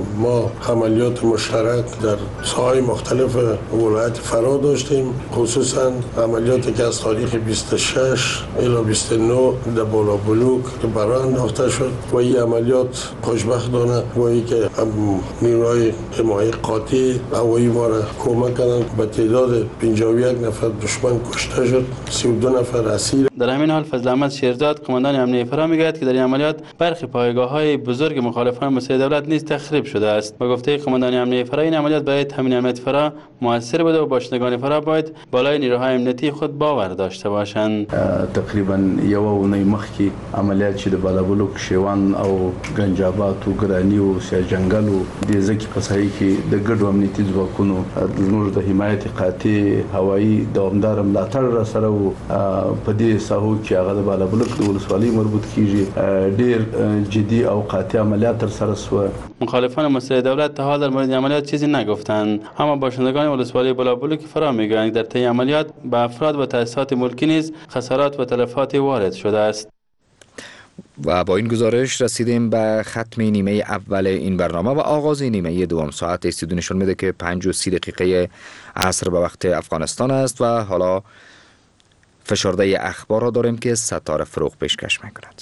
ما عملیات مشترک در ساحات مختلف ولایت فرا داشتیم، خصوصا عملیاتی که از تاریخ بیست و شش الی بیست و نه در بالا بلوک که برای انداخته شد و این عملیات خوشبختانه با اینکه نیروهای حمایت قاطع هوایی ما را کمک کردند به تعداد پنجاه و یک نفر دشمن کشته شد، سی و دو نفر اسیر. در همین حال فضل احمد شیرزاد قماندان امنیه فرا میگوید که در این عملیات برخی پایگاه‌های بزرگ مخالفان مسئله دولت نیز تخریب شده است. با گفته قماندان امنیه فرا این عملیات برای تامین امنیت فرا موثر بوده و باشندگان فرا باید بالای نیروهای امنیتی خود باور داشته باشند. تقریبا یو اونۍ مخکې عملیات چې د بالابلوک شیوان او گنجابات او ګرانی او سیاجنګل او د ځکه قصایي کې د ګډو امنیتي ځواکونو زموږ د حمایت قاطع هوایی دوامدار ملاتړ را سره او په دې ساحو کې هغه د بالابلوک د ولسوالۍ مربوط کیږي ډیر جدی او قاطع عملیات تر سره شو. مخالفان مسئله دولت تا حال در مورد عملیات چیزی نگفتند، اما باشندگان ولسوالی بالابلوک فرا میگویند در طی عملیات به افراد و تأسیسات ملکی نیز خسارات و تلفات وارد شده است. و با این گزارش رسیدیم به ختم نیمه اول این برنامه و آغاز نیمه دوم. ساعت استودیو نشان میده که پنج و سی دقیقه عصر به وقت افغانستان است و حالا فشرده اخبار را داریم که ستاره فروغ پیشکش میکند.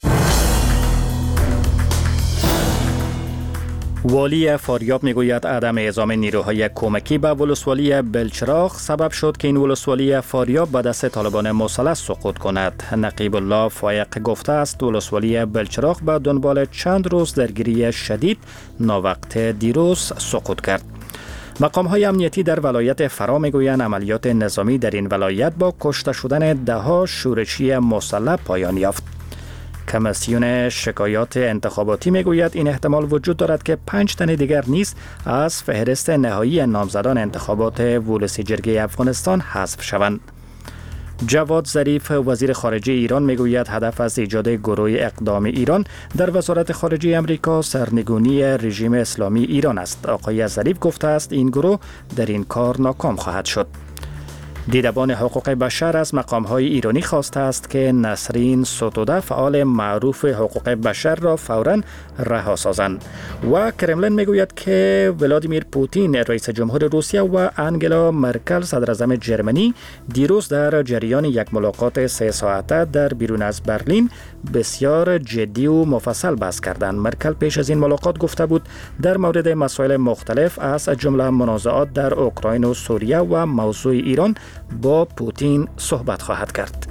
والی فاریاب میگوید عدم اعزام نیروهای کمکی به ولسوالی بلچراغ سبب شد که این ولسوالی فاریاب به دست طالبان مسلح سقوط کند. نقیب الله فایق گفته است ولسوالی بلچراغ به دنبال چند روز درگیری شدید ناوقت دیروز سقوط کرد. مقام های امنیتی در ولایت فرا میگویند عملیات نظامی در این ولایت با کشته شدن ده ها شورشی مسلح پایان یافت. کمیسیون شکایات انتخاباتی میگوید این احتمال وجود دارد که پنج تن دیگر نیز از فهرست نهایی نامزدان انتخابات ولسی جرگه افغانستان حذف شوند. جواد ظریف وزیر خارجه ایران میگوید هدف از ایجاد گروه اقدام ایران در وزارت خارجه امریکا سرنگونی رژیم اسلامی ایران است. آقای ظریف گفته است این گروه در این کار ناکام خواهد شد. دیدبان حقوق بشر از مقام‌های ایرانی خواسته است که نسرین ستوده فعال معروف حقوق بشر را فوراً رها سازند و کرملین میگوید که ولادیمیر پوتین رئیس جمهور روسیه و انگلا مرکل صدر اعظم جرمنی دیروز در جریان یک ملاقات سه ساعته در بیرون از برلین بسیار جدی و مفصل بحث کردند. مرکل پیش از این ملاقات گفته بود در مورد مسائل مختلف از جمله منازعات در اوکراین و سوریه و موضوع ایران با پوتین صحبت خواهد کرد.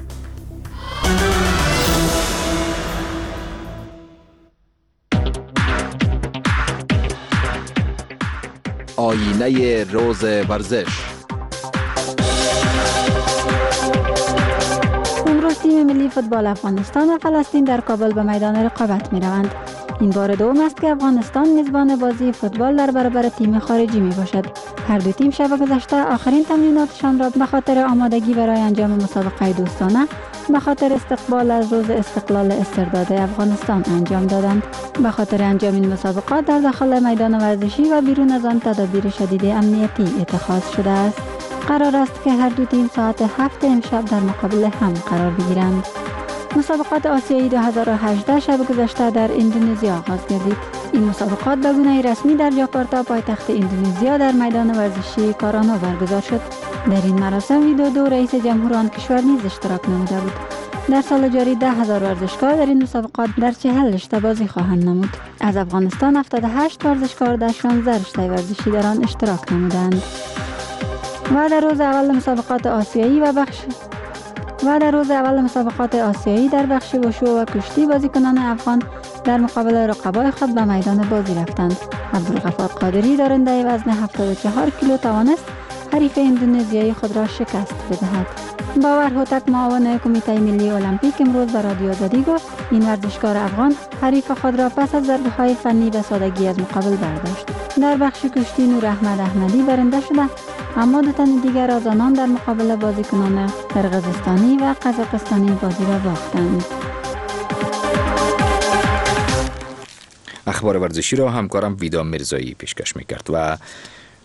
آینه روز ورزش. امروز تیم ملی فوتبال افغانستان و فلسطین در کابل به میدان رقابت می روند. این بار دوم است که افغانستان میزبان بازی فوتبال در برابر تیم خارجی می باشد. هر دو تیم شب گذشته آخرین تمریناتشان را به خاطر آمادگی برای انجام مسابقه دوستانه به خاطر استقبال از روز استقلال استرداد افغانستان انجام دادند. به خاطر انجام این مسابقات در داخل میدان ورزشی و بیرون از آن تدابیر شدید امنیتی اتخاذ شده است. قرار است که هر دو تیم ساعت هفت امشب در مقابل هم قرار بگیرند. مسابقات آسیایی دو هزار و هجده شب گذشته در اندونزیا آغاز گردید. این مسابقات به گونه رسمی در جاکارتا پایتخت اندونزیا در میدان ورزشی کارانو برگزار شد. در این مراسم ویدودو رئیس جمهور آن کشور نیز اشتراک نموده بود. در سال جاری ده هزار ورزشکار در این مسابقات در چهل رشته بازی خواهند نمود. از افغانستان هفتاد و هشت ورزشکار در شانزده رشته ورزشی در آن اشتراک نمودند. و در روز اول مسابقات آسیایی و بخش و در روز اول مسابقات آسیایی در بخش وشو و کشتی بازیکنان افغان در مقابل رقبای خود به میدان بازی رفتند. عبدالغفار قادری دارنده وزن هفتاد و چهار کیلو توانست حریف اندونزیایی خود را شکست بدهد. باور هوتک معاون کمیته ملی المپیک امروز به رادیو آزادی گفت این ورزشکار افغان حریف خود را پس از ضربه‌های فنی به سادگی از مقابل برداشت. در بخش کشتی نور احمد احمدی برنده شده، اما دو تن دیگر از آنان در مقابل بازیکنان قرقیزستانی و قزاقستانی بازی را باختند. اخبار ورزشی را همکارم ویدا میرزایی پیشکش میکرد و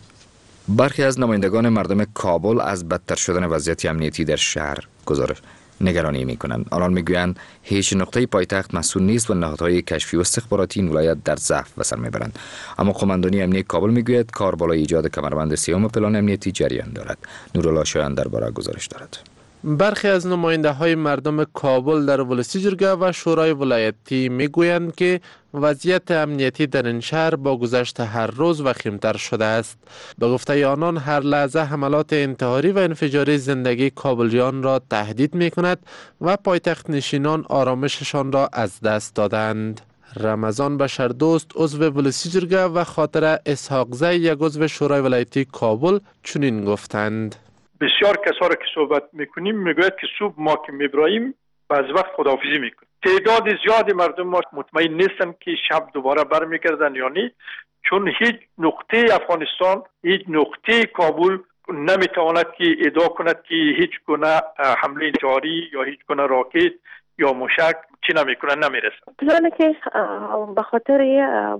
برخی از نمایندگان مردم کابل از بدتر شدن وضعیت امنیتی در شهر گزارش نگرانی میکنند. آنان میگویند هیچ نقطه پایتخت مسئول نیست و نهادهای کشفی و استخباراتی این ولایت در ضعف به سر میبرند. اما قماندانی امنیتی کابل میگوید کار بالای ایجاد کمربند سیوم پلان امنیتی جریان دارد. نورالله شایان درباره گزارش دارد. برخی از نماینده های مردم کابل در ولسی جرگه و شورای ولایتی میگویند که وضعیت امنیتی در این شهر با گذشت هر روز وخیمتر شده است. به گفته آنان هر لحظه حملات انتحاری و انفجاری زندگی کابلیان را تهدید می کند و پایتخت نشینان آرامششان را از دست دادند. رمضان بشردوست عضو ولسی جرگه و خاطر اسحاق زی یک عضو شورای ولایتی کابل چنین گفتند: بسیار کسا را که صحبت میکنیم میگوید که صبح ما که میبراییم بعض وقت خداحافظی میکنیم. تعداد زیادی مردم ما مطمئن نیستن که شب دوباره برمیگردن یا نه، چون هیچ نقطه افغانستان، هیچ نقطه کابل نمیتواند که ادعا کند که هیچ گونه حمله انفجاری یا هیچ گونه راکت یا موشک چی نمیکنن نمیرسن. پلانی که به خاطر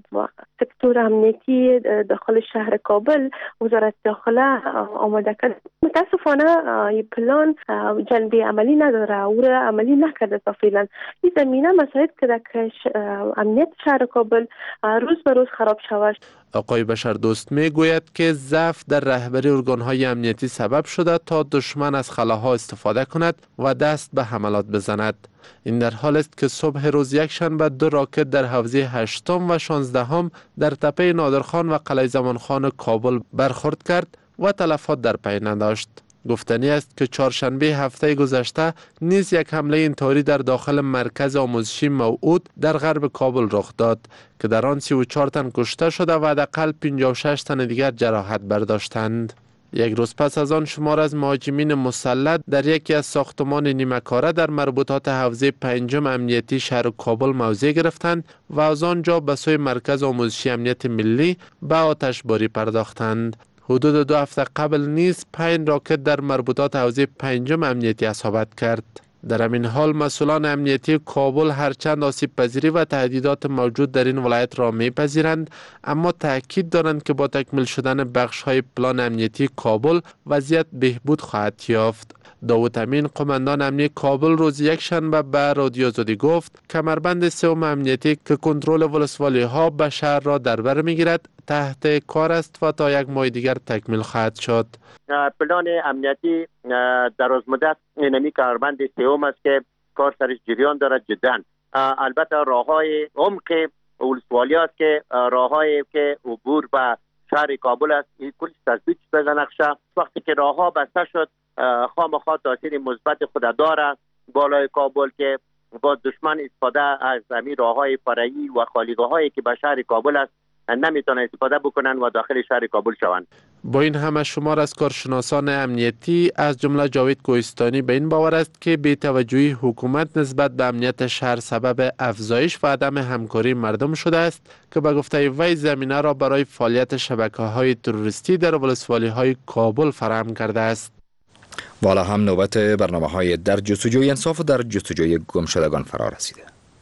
سکتور امنیتی داخل شهر کابل وزارت داخله آماده کرد، متاسفانه این پلان جنبه عملی نداره، او را عملی نکرده تا فعلا. این زمینه مساعد کرده که امنیت شهر کابل روز به روز خراب شود. آقای بشردوست می گوید که ضعف در رهبری ارگانهای امنیتی سبب شده تا دشمن از خلاها استفاده کند و دست به حملات بزند. این در حال است که صبح روز یک شنبه دو راکت در حوزه هشتم و شانزدهم در تپه نادرخان و قلعه زمانخان کابل برخورد کرد و تلفات در پی نداشت. گفتنی است که چهارشنبه هفته گذشته نیز یک حمله انتحاری در داخل مرکز آموزشی موعود در غرب کابل رخ داد که در آن سی و چهار تن کشته شده و حداقل پنجاه و شش تن دیگر جراحت برداشتند. یک روز پس از آن شمار از مهاجمین مسلح در یکی از ساختمان نیمه‌کاره در مربوطات حوزه پنجم امنیتی شهر کابل موضع گرفتند و از آنجا به سوی مرکز آموزشی امنیت ملی به آتشباری پرداختند. حدود دو هفته قبل نیز پنج راکت در مربوطات حوزه پنجم امنیتی اصابت کرد. در همین حال مسئولان امنیتی کابل هرچند آسیب پذیری و تهدیدات موجود در این ولایت را میپذیرند، اما تاکید دارند که با تکمیل شدن بخش های پلان امنیتی کابل وضعیت بهبود خواهد یافت. داوود امین قماندان امنیتی کابل روز یک شنبه به رادیو آزادی گفت کمربند سوم امنیتی که کنترل ولسوالی ها به شهر را در بر میگیرد تحت کار است و تا یک ماه دیگر تکمیل خواهد شد. پلان امنیتی دراز مدت اینمی کمربند سوم است که کار سرش جریان دارد جدا. البته راههای عمق ولسوالی است که راههایی که عبور به شهر کابل است این کلی تثبیت شده نقشه. وقتی که راهها بسته شد خامخا تاثیر مثبت خود داره بالای کابل که با دشمن استفاده از همین راههای فرعی و خالیگاهایی که به شهر کابل است نمیتونه استفاده بکنن و داخل شهر کابل شوند. با این همه شمار از کارشناسان امنیتی از جمله جاوید کوهستانی به این باور است که بی‌توجهی حکومت نسبت به امنیت شهر سبب افزایش و عدم همکاری مردم شده است که به گفته وی زمینه را برای فعالیت شبکه‌های تروریستی در ولسوالی‌های کابل فراهم کرده است. والا هم نوبت برنامه‌های در جستجوی انصاف و در جستجوی گمشدگان فرا رسیده.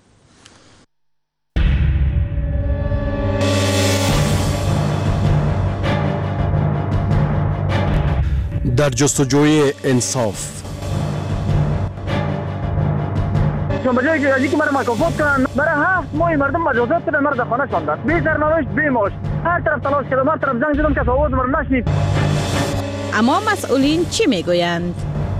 در جستجوی انصاف چون بجایی که یکی مرا مکافات کنن برای هفت ماه مردم مجازات کردن مرد خانه شاندن بی سرنوشت بی معاش هر طرف تلاش کردم هر طرف زنگ زدم کس آواز مرا نشنید. اما مسئولین چی میگویند؟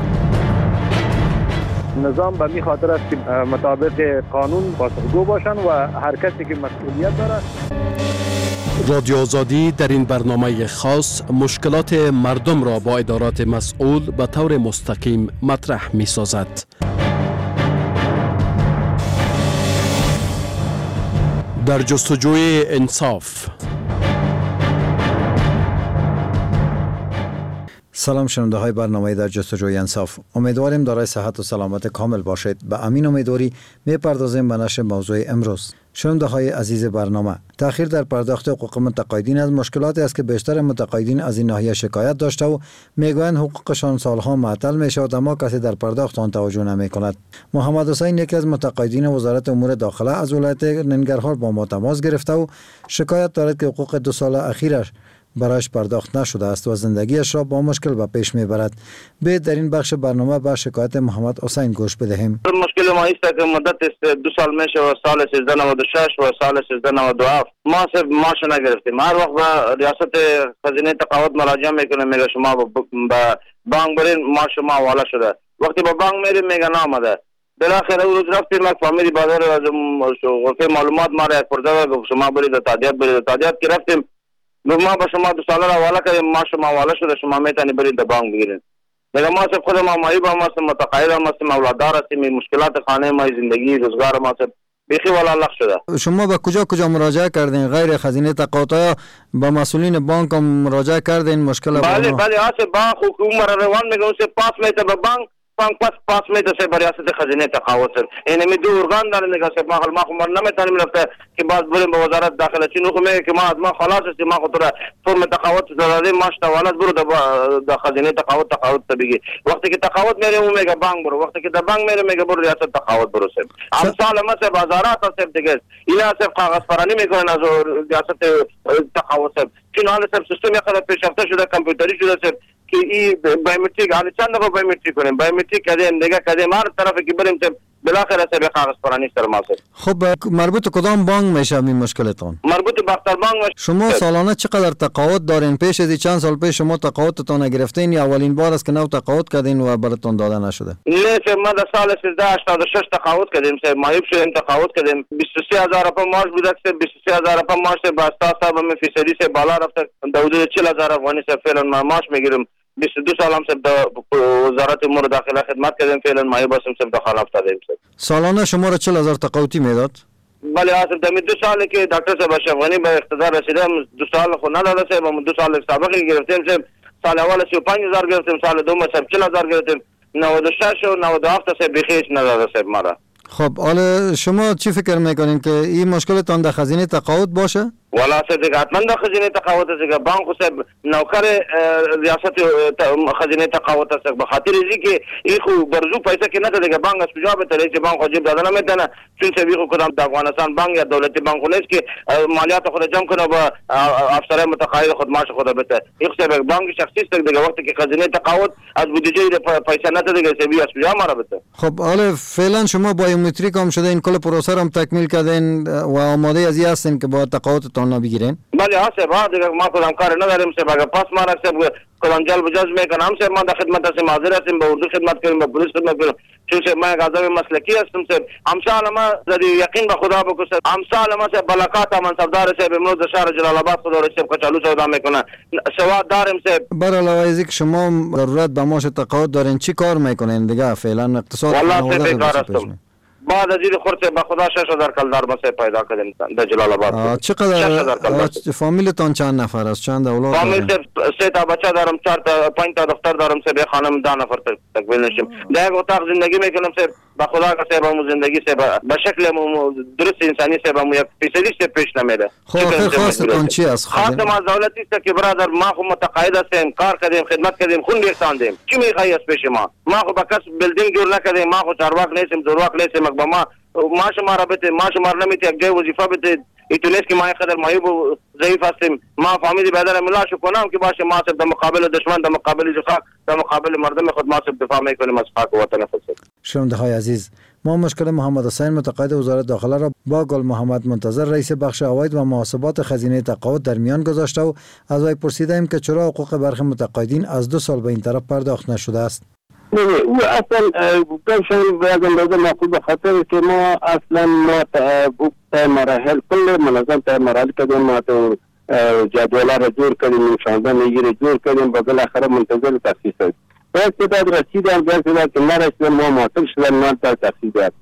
نظام به می خاطر است که مطابق قانون پاسخگو باشن و هر کسی که مسئولیت داره. رادیو آزادی در این برنامه خاص مشکلات مردم را با ادارات مسئول به طور مستقیم مطرح می سازد. در جستجوی انصاف. سلام شنونده های برنامه در جستجوی انصاف. امیدواریم دارای صحت و سلامت کامل باشید. به امین امیدواری میپردازیم به نشر موضوع امروز. شنونده های عزیز برنامه، تأخیر در پرداخت حقوق متقاعدین از مشکلاتی است که بیشتر متقاعدین از این ناحیه شکایت داشته و میگویند حقوقشان سالها معطل میشود اما کسی در پرداخت آن توجه نمیکند. محمد حسین یکی از متقاعدین وزارت امور داخله از ولایت ننگرهار با ما تماس گرفته و شکایت دارد که حقوق دو سال اخیرش برایش پرداخت نشده است و زندگیش را با مشکل به پیش میبرد. به در این بخش برنامه به شکایت محمد حسین گوش بدهیم. مشکل ما است که مدت است دو سال میشه و سال سیزده نود و شش و سال سیزده نود و هفت ما صرف معاش نگرفتیم. هر وقت به ریاست خزینه تقاعد مراجعه میکنه میگه شما به بانک برین معاش شما حواله شده. وقتی به بانک میریم میگه نامده. بالاخره روز رفتیم یک فامیلی بازار از غرفه معلومات ما را یک پرده گفت شما برید تادیات برید تادیات که رفتیم ما به شما دو ساله را حواله کردیم ما شما حواله شده شما میتونی برید بانک بگیرید. میگه ما صرف خود ما معیب هم هستیم متقاعد هم هستیم اولاددار هستیم مشکلات خانه ما زندگی روزگار ما صرف بیخی والا لغ شده. شما به کجا کجا مراجعه کردین غیر خزینه تقاعد یا با مسئولین بانک هم مراجعه کردین مشکل بله بله هست بانک حکومت روان میگه اون پاس میته به بانک بانک پاس پاس میده سه ریاست خزینه تقاعد این می دو ارگان داره نگاه سه ما ما خمر نمیتونیم رفته که باز بریم به وزارت داخله چی نو میگه که ما از ما خلاص است ما خاطر فرم تقاعد داده ماش توالت برو د خزینه تقاعد تقاعد تبیگی وقتی که تقاعد میره اون میگه بانک برو وقتی که د بانک میره میگه برو ریاست تقاعد برو سه امثال ما سه بازارات سه دیگه اینا سه کاغذ پرانی میکنن از ریاست تقاعد سه چون حالا سه سیستم خود پیشرفته شده کامپیوتری شده سه که این بایومتریک حالا چند دفعه بایومتریک کنیم بایومتریک کردیم دیگه کردیم هر طرفی که بریم بالاخره سه کاغذ پرانی سر ما سه. خب مربوط کدام بانک میشه این مشکلتون؟ مربوط به اختر بانک میشه. شما سالانه چقدر تقاعد دارین؟ پیش از چند سال پیش شما تقاعدتون گرفتین یا اولین بار است که نو تقاعد کردین و براتون داده نشده؟ نه سه ما در سال سیزده هشتاد و شش تقاعد کردیم سه مایب شدیم تقاعد کردیم بیست و سه هزار روپیه معاش بود سه بیست و سه هزار روپیه معاش با اساس صاحب می فیصدی سه بالا رفته حدود چهل هزار افغانی سه فعلا ما معاش میگیریم بیست و دو سال هم سب وزارت امور داخله خدمت کردیم فعلا مایه باسم سب داخل افتادیم سب سالانه شما را چهل هزار تقاعدی میداد؟ بله آسف دمی دو سالی که دکتر صاحب اشرف به اقتدار رسیدم دو سال خود نداده سب دو سال سابقی گرفتیم سب سال اول سی و پنج هزار گرفتیم سال دوم سب چهل هزار گرفتیم نود و شش و نود و هفت سب بخیش نداده سب مرا. خب حالا شما چی فکر میکنین که این مشکلتان در خزینه تقاعد باشه؟ والا سه دیگه حتما در خزینه تقاعد است که بانک صاحب نوکر ریاست خزینه تقاعد است به خاطر اینکه که این خو برزو پیسه که نداده که بانک از کجا بتره که بانک واجب دادن نمیتونه چون سه خو کدام در افغانستان بانک یا دولتی بانک نیست که مالیات خود جمع کنه با افسران متقاعد خود معاش خود بده این سه بانک شخصی است دیگه وقتی که خزینه تقاعد از بودجه پیسه نداده که سه از کجا مارا بده. خب حالا فعلا شما بایومتریک هم شده این کل پروسه هم تکمیل کردین و آماده از این هستین که با تقاعدتون نبگیرین؟ بله ها سه بعد دیگه ما کدام کار نداریم سه باید پاس ما را سه کدام جلب جز میکنم سه ما در خدمت هستیم حاضر هستیم به اردو خدمت کنیم به پلیس خدمت کنیم چون سه ما غذای مسلکی هستم سه امثال ما زدی یقین به خدا بکو سه امثال ما سه بلکات منصبدار سه امروز شهر جلال آباد خدا رو سه کچالو سودا میکنه سواد داریم سه بر علاوه از اینکه شما ضرورت به معاش تقاعد دارین چی کار میکنین دیگه فعلا اقتصاد والله سه بیکار هستم بعد از این خورده به خدا شش هزار کلدار مسه پیدا کردیم در جلال آباد. چقدر فامیلتان چند نفر است؟ چند اولاد؟ فامیل سه تا بچه دارم چهار تا پنج تا دختر دارم سه به خانم ده نفر تکمیل نشیم. در یک اتاق زندگی میکنم سه به خدا که سه با زندگی سه به شکل درست انسانی سه با یک فیصدی سه پیش نمیره. خب آخر خواستتون چی است؟ خواستم از دولتی است که برادر ما خو متقاعد هستیم کار کردیم خدمت کردیم خون ریختاندیم چی میخوای از پیش ما؟ ما خو با کس بیلدینگ جور نکردیم ما خو چارواق نیستیم زورواق نیستیم با ما ما شما را بده ما شما را نمیتی یک جای وظیفه بده ایتونیست که ما قدر مایب و ضعیف هستیم ما فامیلی بدر ملا شو کنم که باشه ما صرف در مقابل دشمن در مقابل خاک در مقابل مردم خود ما صرف دفاع میکنیم از خاک وطن خود. شنونده های عزیز ما مشکل محمد حسین متقاعد وزارت داخله را با گل محمد منتظر رئیس بخش عواید و محاسبات خزینه تقاعد در میان گذاشته و از وی پرسیدیم که چرا حقوق برخی متقاعدین از دو سال به این طرف پرداخت نشده است. نه او اصلا گفتم باید اندازه معقول به خاطر که ما اصلا ما تا مراحل کل منظم تا مراحل کردیم ما تو جدوله را جور کردیم نشانده میگیره جور کردیم با بالاخره منتظر تخصیص است باید که باید رسیدم باید که نرسیدم ما معطل شدن ما تا تخصیص است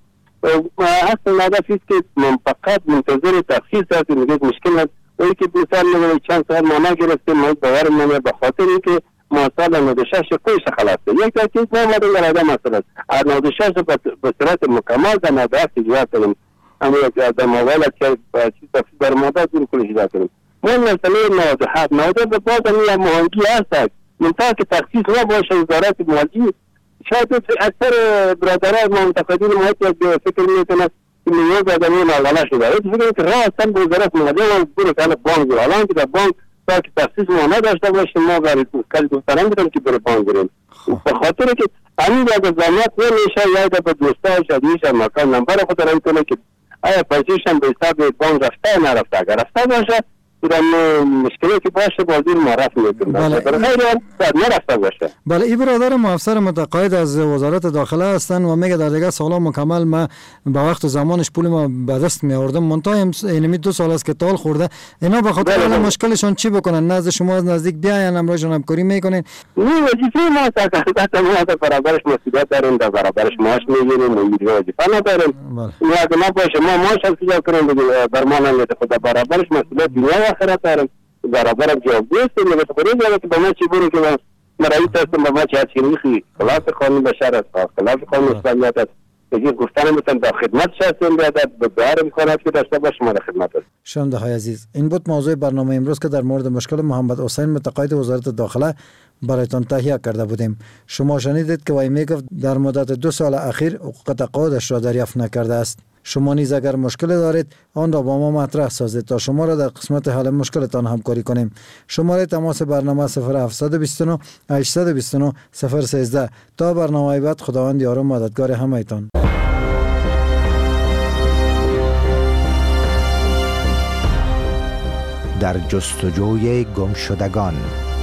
اصلا هدف است که من فقط منتظر تخصیص است میگه مشکل است ولی که دو سال نمیده چند سال ما نگرفتیم ما باور منه به خاطر اینکه ما سال نود و شش کوش خلاصه یک تا چیز ما مدن در آدم اصلا از نود و شش به صورت مکمل در نود و هفت اجرا کردیم اما یک در موبایل که چیز تفصیل در مادر دور کلش اجرا کردیم ما مسئله نود و هفت نود و باز همین مهنگی هست من تا که تخصیص ما باشه وزارت مالی شاید اکثر برادران ما متقاعدین ما یک فکر میکنن که نیاز آدمی ناغلا شده این فکر که راه اصلا به وزارت مالی و برو که بانک الان که در بانک تا که تخصیص ما نداشته باشیم ما برای کل دوستان بودم که بر بانک بریم به خاطر که همین اگر زحمت نمیشه یا اگر به دوستای شدیش مکان نمبر خود را میتونه که آیا پیسه‌شان به حساب بانک رفته نرفته اگر رفته باشه ایران مشکلی که باشه بازی ما رفت میکنه برای غیر آن نرفته باشه. بله این برادر ما افسر متقاعد از وزارت داخله هستن و میگه در دیگه سالا مکمل ما به وقت و زمانش پول ما به دست می آوردم منتها اینمی دو سال است که تال خورده اینا به خاطر بله بله. مشکلشون چی بکنن نزد شما از نزدیک بیاین امروزشون همکاری میکنین نه وظیفه ما تقریبا ما در برابرش مسئولیت داریم در برابرش معاش میگیریم و وظیفه نداریم نه ما باشه ما معاش حساب کنیم برمان نمیده خود برابرش مسئولیت دنیا آخرت دارم برابر جواب دیستیم نگه خودی که با ما چی برو که من مرایی هستم با ما چی هستی میخوی خلاف قانون بشر است خلاف قانون اسلامیت است بگیر گفتن میتونم در خدمت شستیم بیادت به دار امکانات که داشته باشم در خدمت است. شنونده های عزیز این بود موضوع برنامه امروز که در مورد مشکل محمد حسین متقاعد وزارت داخله برایتان تهیه کرده بودیم. شما شنیدید که وی میگفت در مدت دو سال اخیر حقوق تقاعدش را دریافت نکرده است. شما نیز اگر مشکل دارید آن را با ما مطرح سازید تا شما را در قسمت حل مشکلتان همکاری کنیم. شماره تماس برنامه صفر هفت دو نه هشت دو نه صفر یک سه. تا برنامه بعد خداوند یار و مددگار همه‌تان. در جستجوی گمشدگان.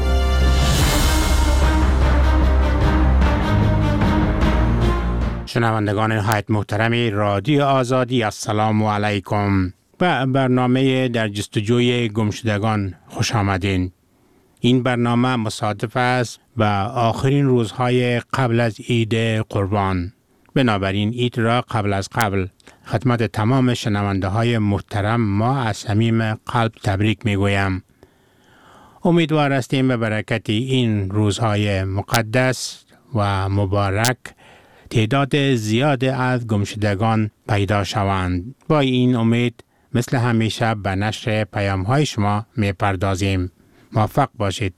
شنوندگان نهایت محترم رادیو آزادی السلام علیکم. به برنامه در جستجوی گمشدگان خوش آمدین. این برنامه مصادف است با آخرین روزهای قبل از عید قربان. بنابراین عید را قبل از قبل خدمت تمام شنونده های محترم ما از صمیم قلب تبریک میگویم. امیدوار هستیم به برکت این روزهای مقدس و مبارک تعداد زیاد از گمشدگان پیدا شوند. با این امید مثل همیشه به نشر پیام های شما می پردازیم. موفق باشید.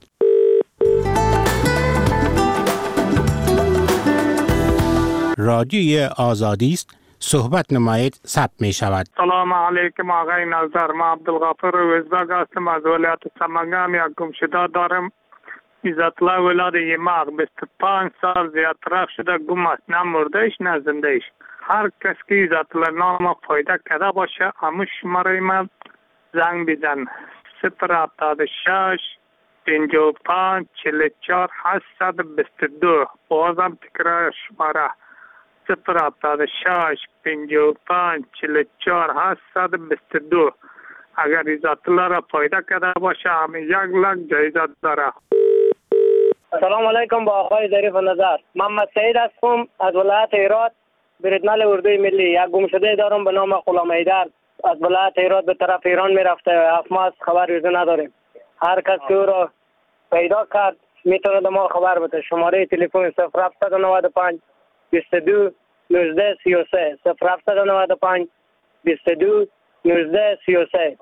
رادیوی آزادی است. صحبت نمایید ثبت می شود. سلام علیکم آقای نظر. ما عبدالغفور وزباگ هستم از ولایت سمنگان. یک گمشده دارم. عزت الله ولاد یماغ بیست و پنج سال زیاد رخ شده گم است. نه مردهش نه زندهش. هر کس که عزت الله نام فایده کرده باشه همون شماره من زنگ بزن. صفر هفتاد و شش پنج و پنج چهل و چهار هشتصد و بیست و دو. بازم تکرار شماره صفر هفتاد و شش پنج و پنج چهل و چهار هشتصد و بیست و دو. اگر عزت الله را فایده کرده باشه همین یک لک جایزه داره. سلام علیکم با آقای ظریف نظر. محمد سعید هستم از ولایت هرات بریدنال اردوی ملی. یک گمشده دارم به نام غلام حیدر از ولایت هرات به طرف ایران میرفته. هفت ماه خبر یوزه نداریم. هر کس که او را پیدا کرد میتونه ما خبر بده. شماره تلفن صفر هفت نه پنج بیست و دو نوزده سی و سه صفر هفت نه پنج بیست و دو نوزده سی و سه.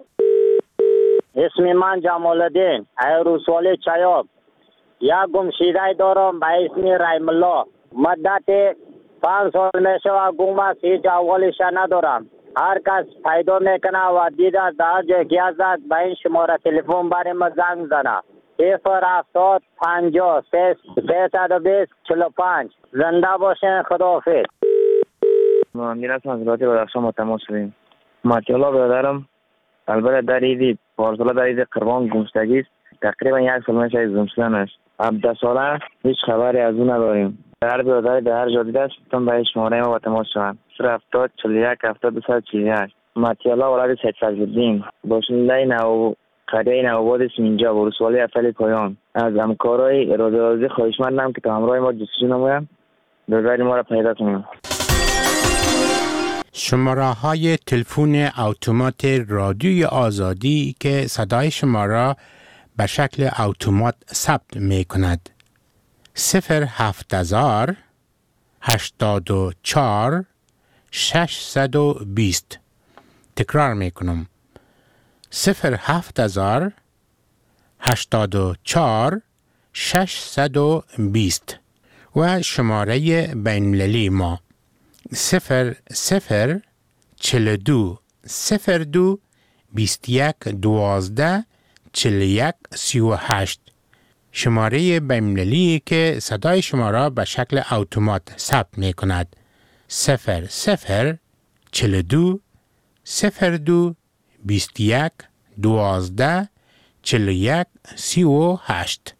اسم من جمال الدین ایروسوالی چایاب. یک گمشده دارم به اسم رحم الله. مدت پنج سال میشه و گم است. هیچ اولش ندارم. هر کس پیدا میکنه و دیده در جای که ازد به این شماره تلفن برای ما زنگ زنه. صفر هفتاد پنجاه سیصد و بیست چهل و پنج. زنده باشین. خداحافظ. ما میرسم از رادیو بدخشان ما تماس شدیم. ماتیالا برادرم البته در ایدی پارسالا در ایدی قربان گمشدگی است. تقریبا یک سال میشه از گمشدن است. هفده ساله هیچ خبری از اون نداریم. هر برادری در هر جا دیده است تون به شماره ما با تماس شوند. صفر هفتاد چهل و یک هفتاد دو صد و چهل و هشت. ماتیالا ولد سید فضل‌الدین باشنده نو قریه نوباد اسم اینجا ولسوالی افلی پایان. از همکارای اراده رازی خواهشمندم که تا همراه ما جستجو نمایند برادری ما را پیدا کنیم. شماره های تلفن اتومات رادیوی آزادی که صدای شما را به شکل اتومات ثبت می کند. صفر هفت هزار هشتاد و چهار ششصد و بیست. تکرار می کنم. صفر هفت هزار هشتاد و چهار ششصد و بیست. و شماره بین‌المللی ما صفر صفر چهل و دو صفر دو بیست یک دوازده چهل و یک سی و هشت. شماره بین‌المللی که صدای شما را به شکل اتومات ثبت می کند. صفر صفر چهل و دو صفر دو بیست و یک دوازده چهل و یک سی و هشت.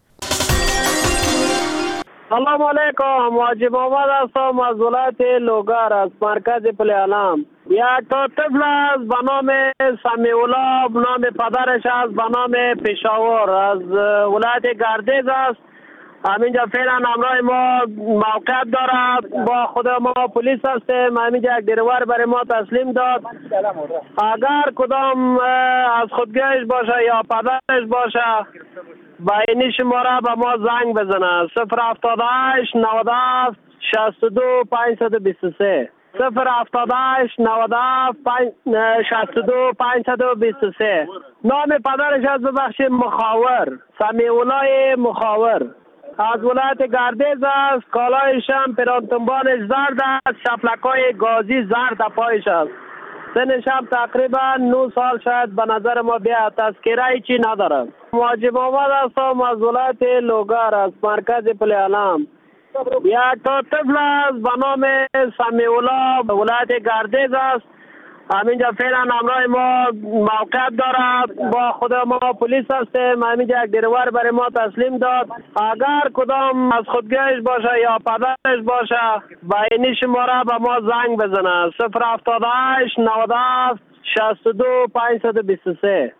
سلام علیکم. واجب آباد هستم از ولایت لوگر از مرکز پلیانام. یک تا طفل است به نام سمیولا، نام پدرش است به نام پشاور از ولایت گردیز است. همینجا فعلا همراه ما موقعیت دارد. با خود ما پلیس هستیم. همینجا یک دیروار برای ما تسلیم داد. اگر کدام از خودگیش باشه یا پدرش باشه با این شماره به ما زنگ بزنه. صفر هفتاد و هشت نود و هفت شصت و دو پانصد و بیست و سه. صفر هفتاد و هشت نود و هفت شصت و دو پانصد و بیست و سه. نام پدرش از ببخشید مخاور، سمیولای مخاور از ولایت گردیز است. کالایش هم پرانتنبانش زرد است، شفلکای گازی زرد پایش است. سنش هم تقریبا نه سال شاید به نظر ما بیاد. تذکره چی ندارم. واجب آباد هستم از ولایت لوگر از مرکز پلیانام. یک تا طفل است به نام سمیولا ولایت گردیز است. همینجا فعلا همراه ما موقعیت دارد. با خود ما پلیس هستیم. همینجا یک دیروار برای ما تسلیم داد. اگر کدام از خودگیش باشه یا پدرش باشه با این شماره به ما زنگ بزنه. صفر هفتاد و هشت نود و هفت شصت و دو پانصد و بیست و سه.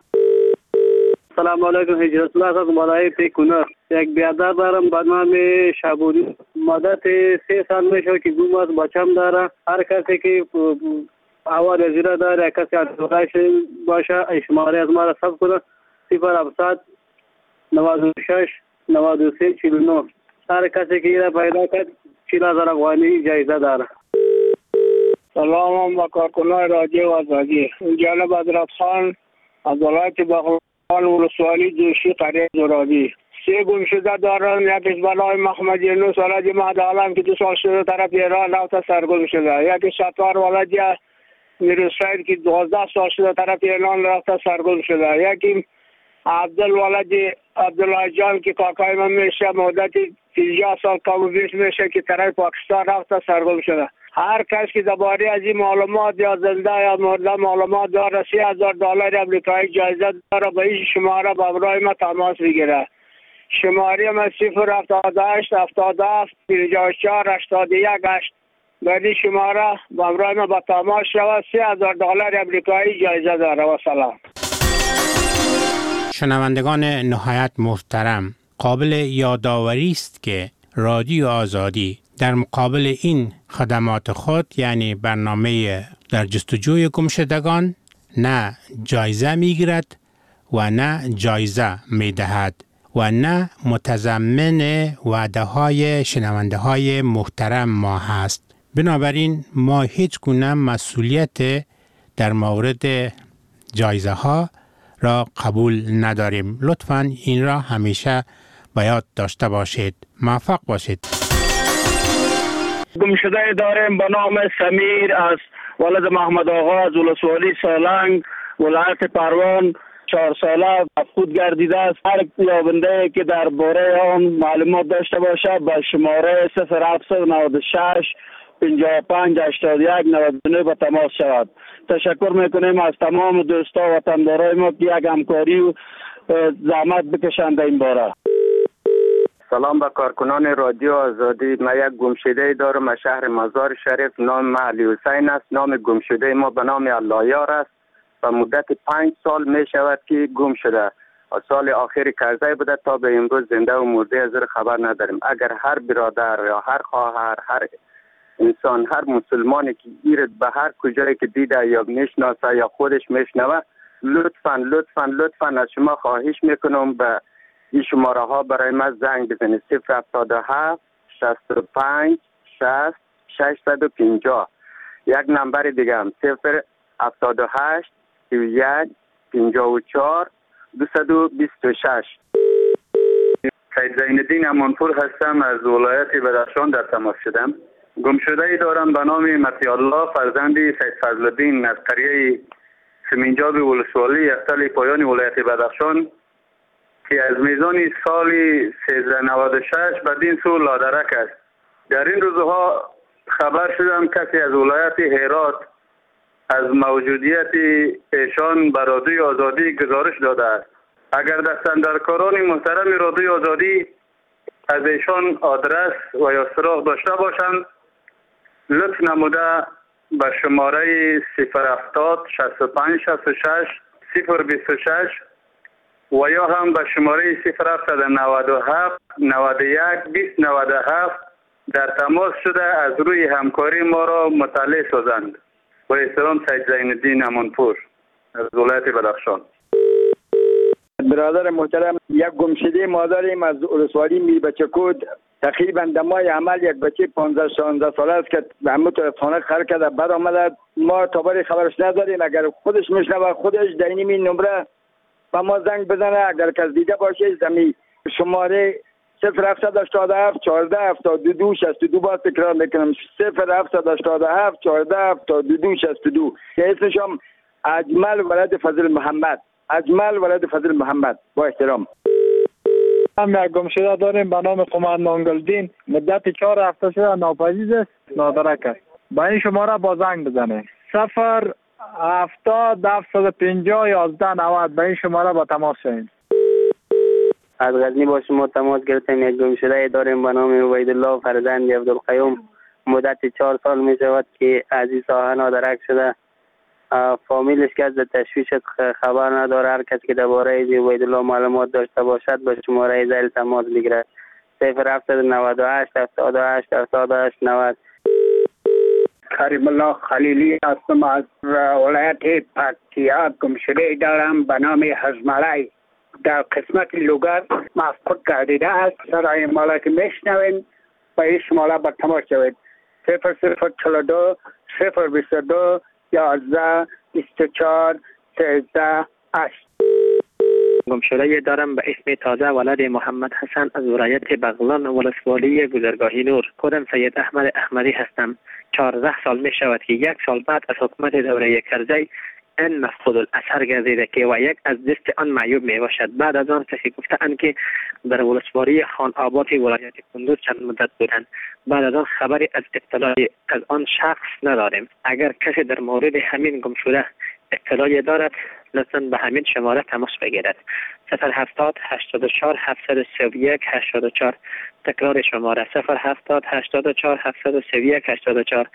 سلام علیکم. هجرت الله از مالای پیکونر. یک بیادر دارم به نام شبوری. مدت سه سال میشه که گم است. بچم داره. هر کسی که اول زیرا داره کسی ادوارش باشه شماره از ما را ثبت کنه. صفر هفتصد نود و شش نود و سه چهل و نه. هر کسی که ایره پیدا کرد چهل هزار افغانی جایزه داره. سلام با کارکنان رادیو آزادی. جناب حضرت خان از ولایت بغلان ولسوالی جوشی قریه زرابی. سه گم شده دارم. یکیش بلای محمد یونس ولد مهد عالم که دو سال شده طرف ایران رفته سرگم شده. یکی ستار ولد میرساید که دوازده سال شده طرف ایران رفته سرگم شده. یکی عبدال ولد عبدالله جان که کاکای من میشه مدت پنجاه سال کم و بیش میشه که طرف پاکستان رفته سرگم شده. هر کس که درباره از این معلومات یا زنده یا مرده معلومات داره سی هزار دلار امریکایی جایزه داره. به این شماره با برای ما تماس بگیره. شماره ما صفر هفتاد و هشت هفتاد و هفت پنجاه و چهار هشتاد و یک هشت. به این شماره با برای ما با تماس شود. سی هزار دلار امریکایی جایزه داره. و سلام. شنوندگان نهایت محترم، قابل یادآوری است که رادیو آزادی در مقابل این خدمات خود یعنی برنامه در جستجوی گمشدگان نه جایزه میگیرد و نه جایزه میدهد و نه متضمن وعده های شنونده های محترم ما هست. بنابراین ما هیچ گونه مسئولیت در مورد جایزه ها را قبول نداریم. لطفاً این را همیشه به یاد داشته باشید. موفق باشید. گمشده داریم به نام سمیر از ولد محمد آقا از ولسوالی سالنگ ولایت پروان. چهار ساله مفقود گردیده است. هر یابنده که درباره آن معلومات داشته باشه به شماره صفر هفتصد و نود و شش پنجاه و پنج هشتاد و یک نود و نه به تماس شود. تشکر میکنیم از تمام دوستا و وطندارای ما که یک همکاری و زحمت بکشند این باره. سلام به کارکنان رادیو آزادی. من یک گمشده دارم از شهر مزار شریف. نام من علی حسین است. نام گمشده ما به نام اللهیار است و مدت پنج سال می شود که گم شده. سال آخر کرده بوده تا به امروز زنده و مرده از خبر نداریم. اگر هر برادر یا هر خواهر هر انسان هر مسلمانی که ایرد به هر کجایی که دیده یا میشناسه یا خودش میشنوه لطفاً لطفاً لطفاً از شما خواهش میکنم به این شماره ها برای من زنگ بزنید. صفر هفتاد و هفت شصت و پنج شصت ششصد و پنجاه. یک نمبر دیگه هم صفر هفتاد و هشت سی و یک پنجاه و چهار دویست و بیست و شش. سید زینالدین امانپور هستم. از ولایت بدخشان در تماس شدم. گمشده دارم به نام مطیع الله فرزند سید فضلالدین از قریه سمینجاب ولسوالی یفتل پایان ولایت بدخشان. که از میزان سال سیزده نود و شش بدین سو لادرک است. در این روزها خبر شدم کسی از ولایت هرات از موجودیت ایشان به رادیوی آزادی گزارش داده است. اگر دستاندرکاران محترم رادیوی آزادی از ایشان آدرس و یا سراغ داشته باشند، لطف نموده به شماره صفر هفتاد شصت و پنج شصت و شش صفر بیست و شش و یا هم به شماره صفر هفتصد و نود و هفت نود و یک بیست نود و هفت در تماس شده از روی همکاری ما را مطلع سازند. با احترام، سید زین الدین امانپور از ولایت بدخشان. برادر محترم، یک گمشده ما داریم از ولسوالی میربچه‌کود. تقریبا در ماه عمل یک بچه پانزده شانزده ساله است که به همه طرف خانه خر کرده بر آمده. ما تابری خبرش نداریم. اگر خودش میشنوه خودش در این نمره با ما زنگ بزنه. اگر کس دیده باشه زمین شماره صفر هفتصد و هشتاد و هفت چهارده هفتاد و دو شصت و دو باز تکرار میکنم صفر هفتصد و هشتاد و هفت چهارده هفتاد و دو شصت و دو که اسمشم اجمل ولد فضل محمد. اجمل ولد فضل محمد. با احترام. هم یک گمشده داریم به نام قماندان گلدین. مدت چهار هفته شده ناپدید است، نادرک است. با این شماره با زنگ بزنه صفر هفتاد هفتصد و پنجاه یازده نود. به این شماره با تماس شوید. از غزنی با شما تماس گرفتیم. یک گمشده داریم به نام عبیدالله فرزند عبدالقیوم. مدت چهار سال می شود که از این ساحه نادرک شده. فامیلش که از تشویش خبر نداره. هر کس که درباره عبیدالله معلومات داشته باشد به شماره ذیل تماس بگیرد صفر هفتصد و نود و هشت هفتاد و هشت هفتاد و هشت نود. کریم الله خلیلی هستم از ولایت پکتیا. گمشده دارم به نام حزملای در قسمت لوگر مفقود گردیده است. سرای مالا که میشنوین با این شماره با تماس شوید صفر صفر چهل و دو صفر بیست و دو یازده بیست و چهار سیزده هشت. گمشده دارم به اسم تازه ولد محمد حسن از ولایت بغلان ولسوالی گذرگاهی نور. خودم سید احمد احمدی هستم. چهارده سال می شود که یک سال بعد از حکومت دوره کرزی این مفقود الاثر گردیده که و یک از دست آن معیوب می باشد. بعد از آن کسی گفتند که در ولسوالی خان آباد ولایت کندوز چند مدت بودند. بعد از آن خبری از اطلاعی از آن شخص نداریم. اگر کسی در مورد همین گم شده اطلاعی دارد لطفاً به همین شماره تماس بگیرد صفر هفتاد هشتاد و چهار هفتصد و سی و یک هشتاد و چهار. تکرار شماره صفر هفتاد هشتاد و چهار هفتصد و سی و یک هشتاد و چهار.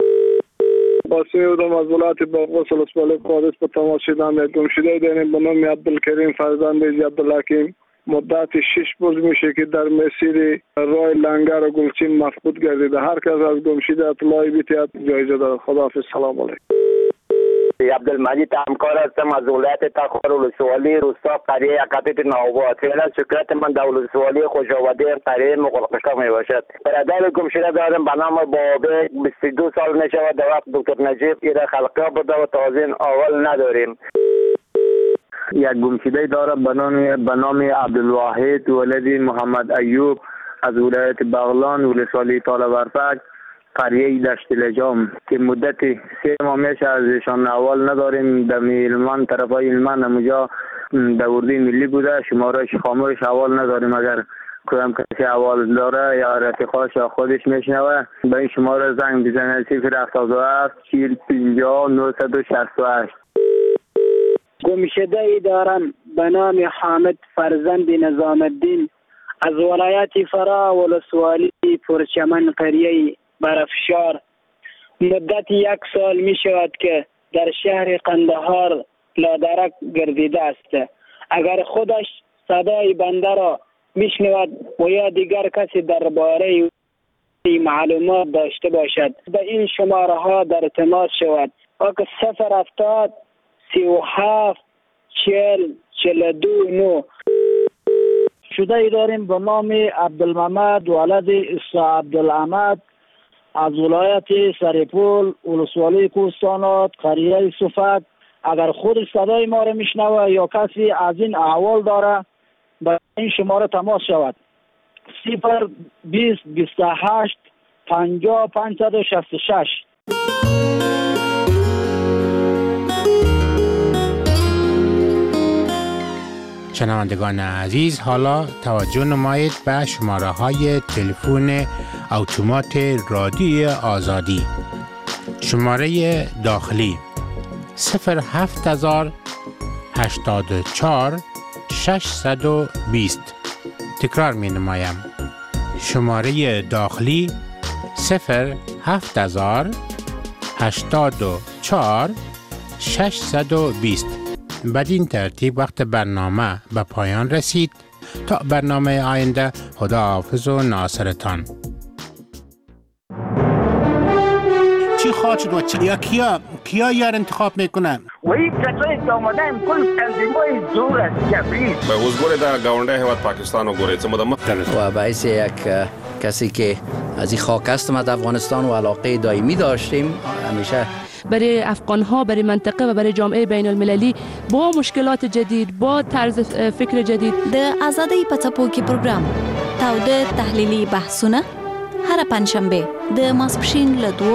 باسمی بودم از ولایت بغلان ولسوالی قادس به تماس شدم. یک گمشده داریم به نام عبدالکریم فرزند عبدالحکیم. مدت شش روز میشه که در مسیر راه لنگر و گلچین مفقود گردیده. هر کس از گمشده اطلاعی بیتید جایزه دارد. خداحافظ. سلام علیکم. عبدالمجید همکار هستم از ولایت تخار ولسوالی روستا قریه یکاتیت نوبات. فعلا شکایت من در ولسوالی خوشآبادی قریه مغلقشتا می باشد. برادر گمشده دارم به نام بابه بیست و دو سال می شود. در وقت دکتر نجیب ایره خلقه بوده و تازه اول نداریم. یک گمشده دارم به نام به نام عبدالواحد ولد محمد ایوب از ولایت بغلان ولسوالی طالبرفک قریه دشت لجام که مدت سه ماه میشه از ایشان اول نداریم. در ایلمان طرفای ایلمان همونجا در اردوی ملی بوده. شمارهش خاموش اول نداریم. اگر کدام کسی اول داره یا رفیقاش یا خودش میشنوه به این شماره زنگ بزنه صفر هفتاد و هفت چهل پنجاه نهصد و شصت و هشت. گمشده ای دارم به نام حامد فرزند نظام الدین از ولایت فرا ولسوالی پرچمن قریه برافشار. مدت یک سال می شود که در شهر قندهار لادرک گردیده است. اگر خودش صدای بنده را می شنود و یا دیگر کسی درباره معلومات داشته باشد به این شماره ها در تماس شود. اگر صفر هفتاد سی و هفت چل چل دو نو. شده ای داریم به نام عبدالمحمد ولد اسا عبدالعمد از ولایت سریپول ولسوالی کوهستانات قریه صفت. اگر خود صدای ما را میشنوه یا کسی از این احوال داره به این شماره تماس شود صفر بیست بیست و هشت پنجاه پانصد و شصت و شش. شنوندگان عزیز، حالا توجه نمایید به شماره های تلفن اتومات رادیوی آزادی. شماره داخلی صفر هفت هزار هشتاد و چهار ششصد و بیست. تکرار می نمایم. شماره داخلی صفر هفت هزار هشتاد و چهار ششصد و بیست. بدین ترتیب وقت برنامه به پایان رسید. تا برنامه آینده، خداحافظ و ناصرتان. چی خواهد شد و چی؟ یا کیا کیا یار انتخاب میکنن؟ و این کسایی که آمدن کل تنظیمای زور است جبری. به وزگوری در گاونده هیواد پاکستان و گوری چه مدام و باعث یک کسی که از این خاک هستم از افغانستان و علاقه دائمی داشتیم همیشه برای افغان‌ها، برای منطقه و برای جامعه بین المللی با مشکلات جدید، با طرز فکر جدید. د آزادۍ په څپو کې پروګرام تاوده تحلیلي بحثونه هر پنځشنبه د ماسپښین له دوه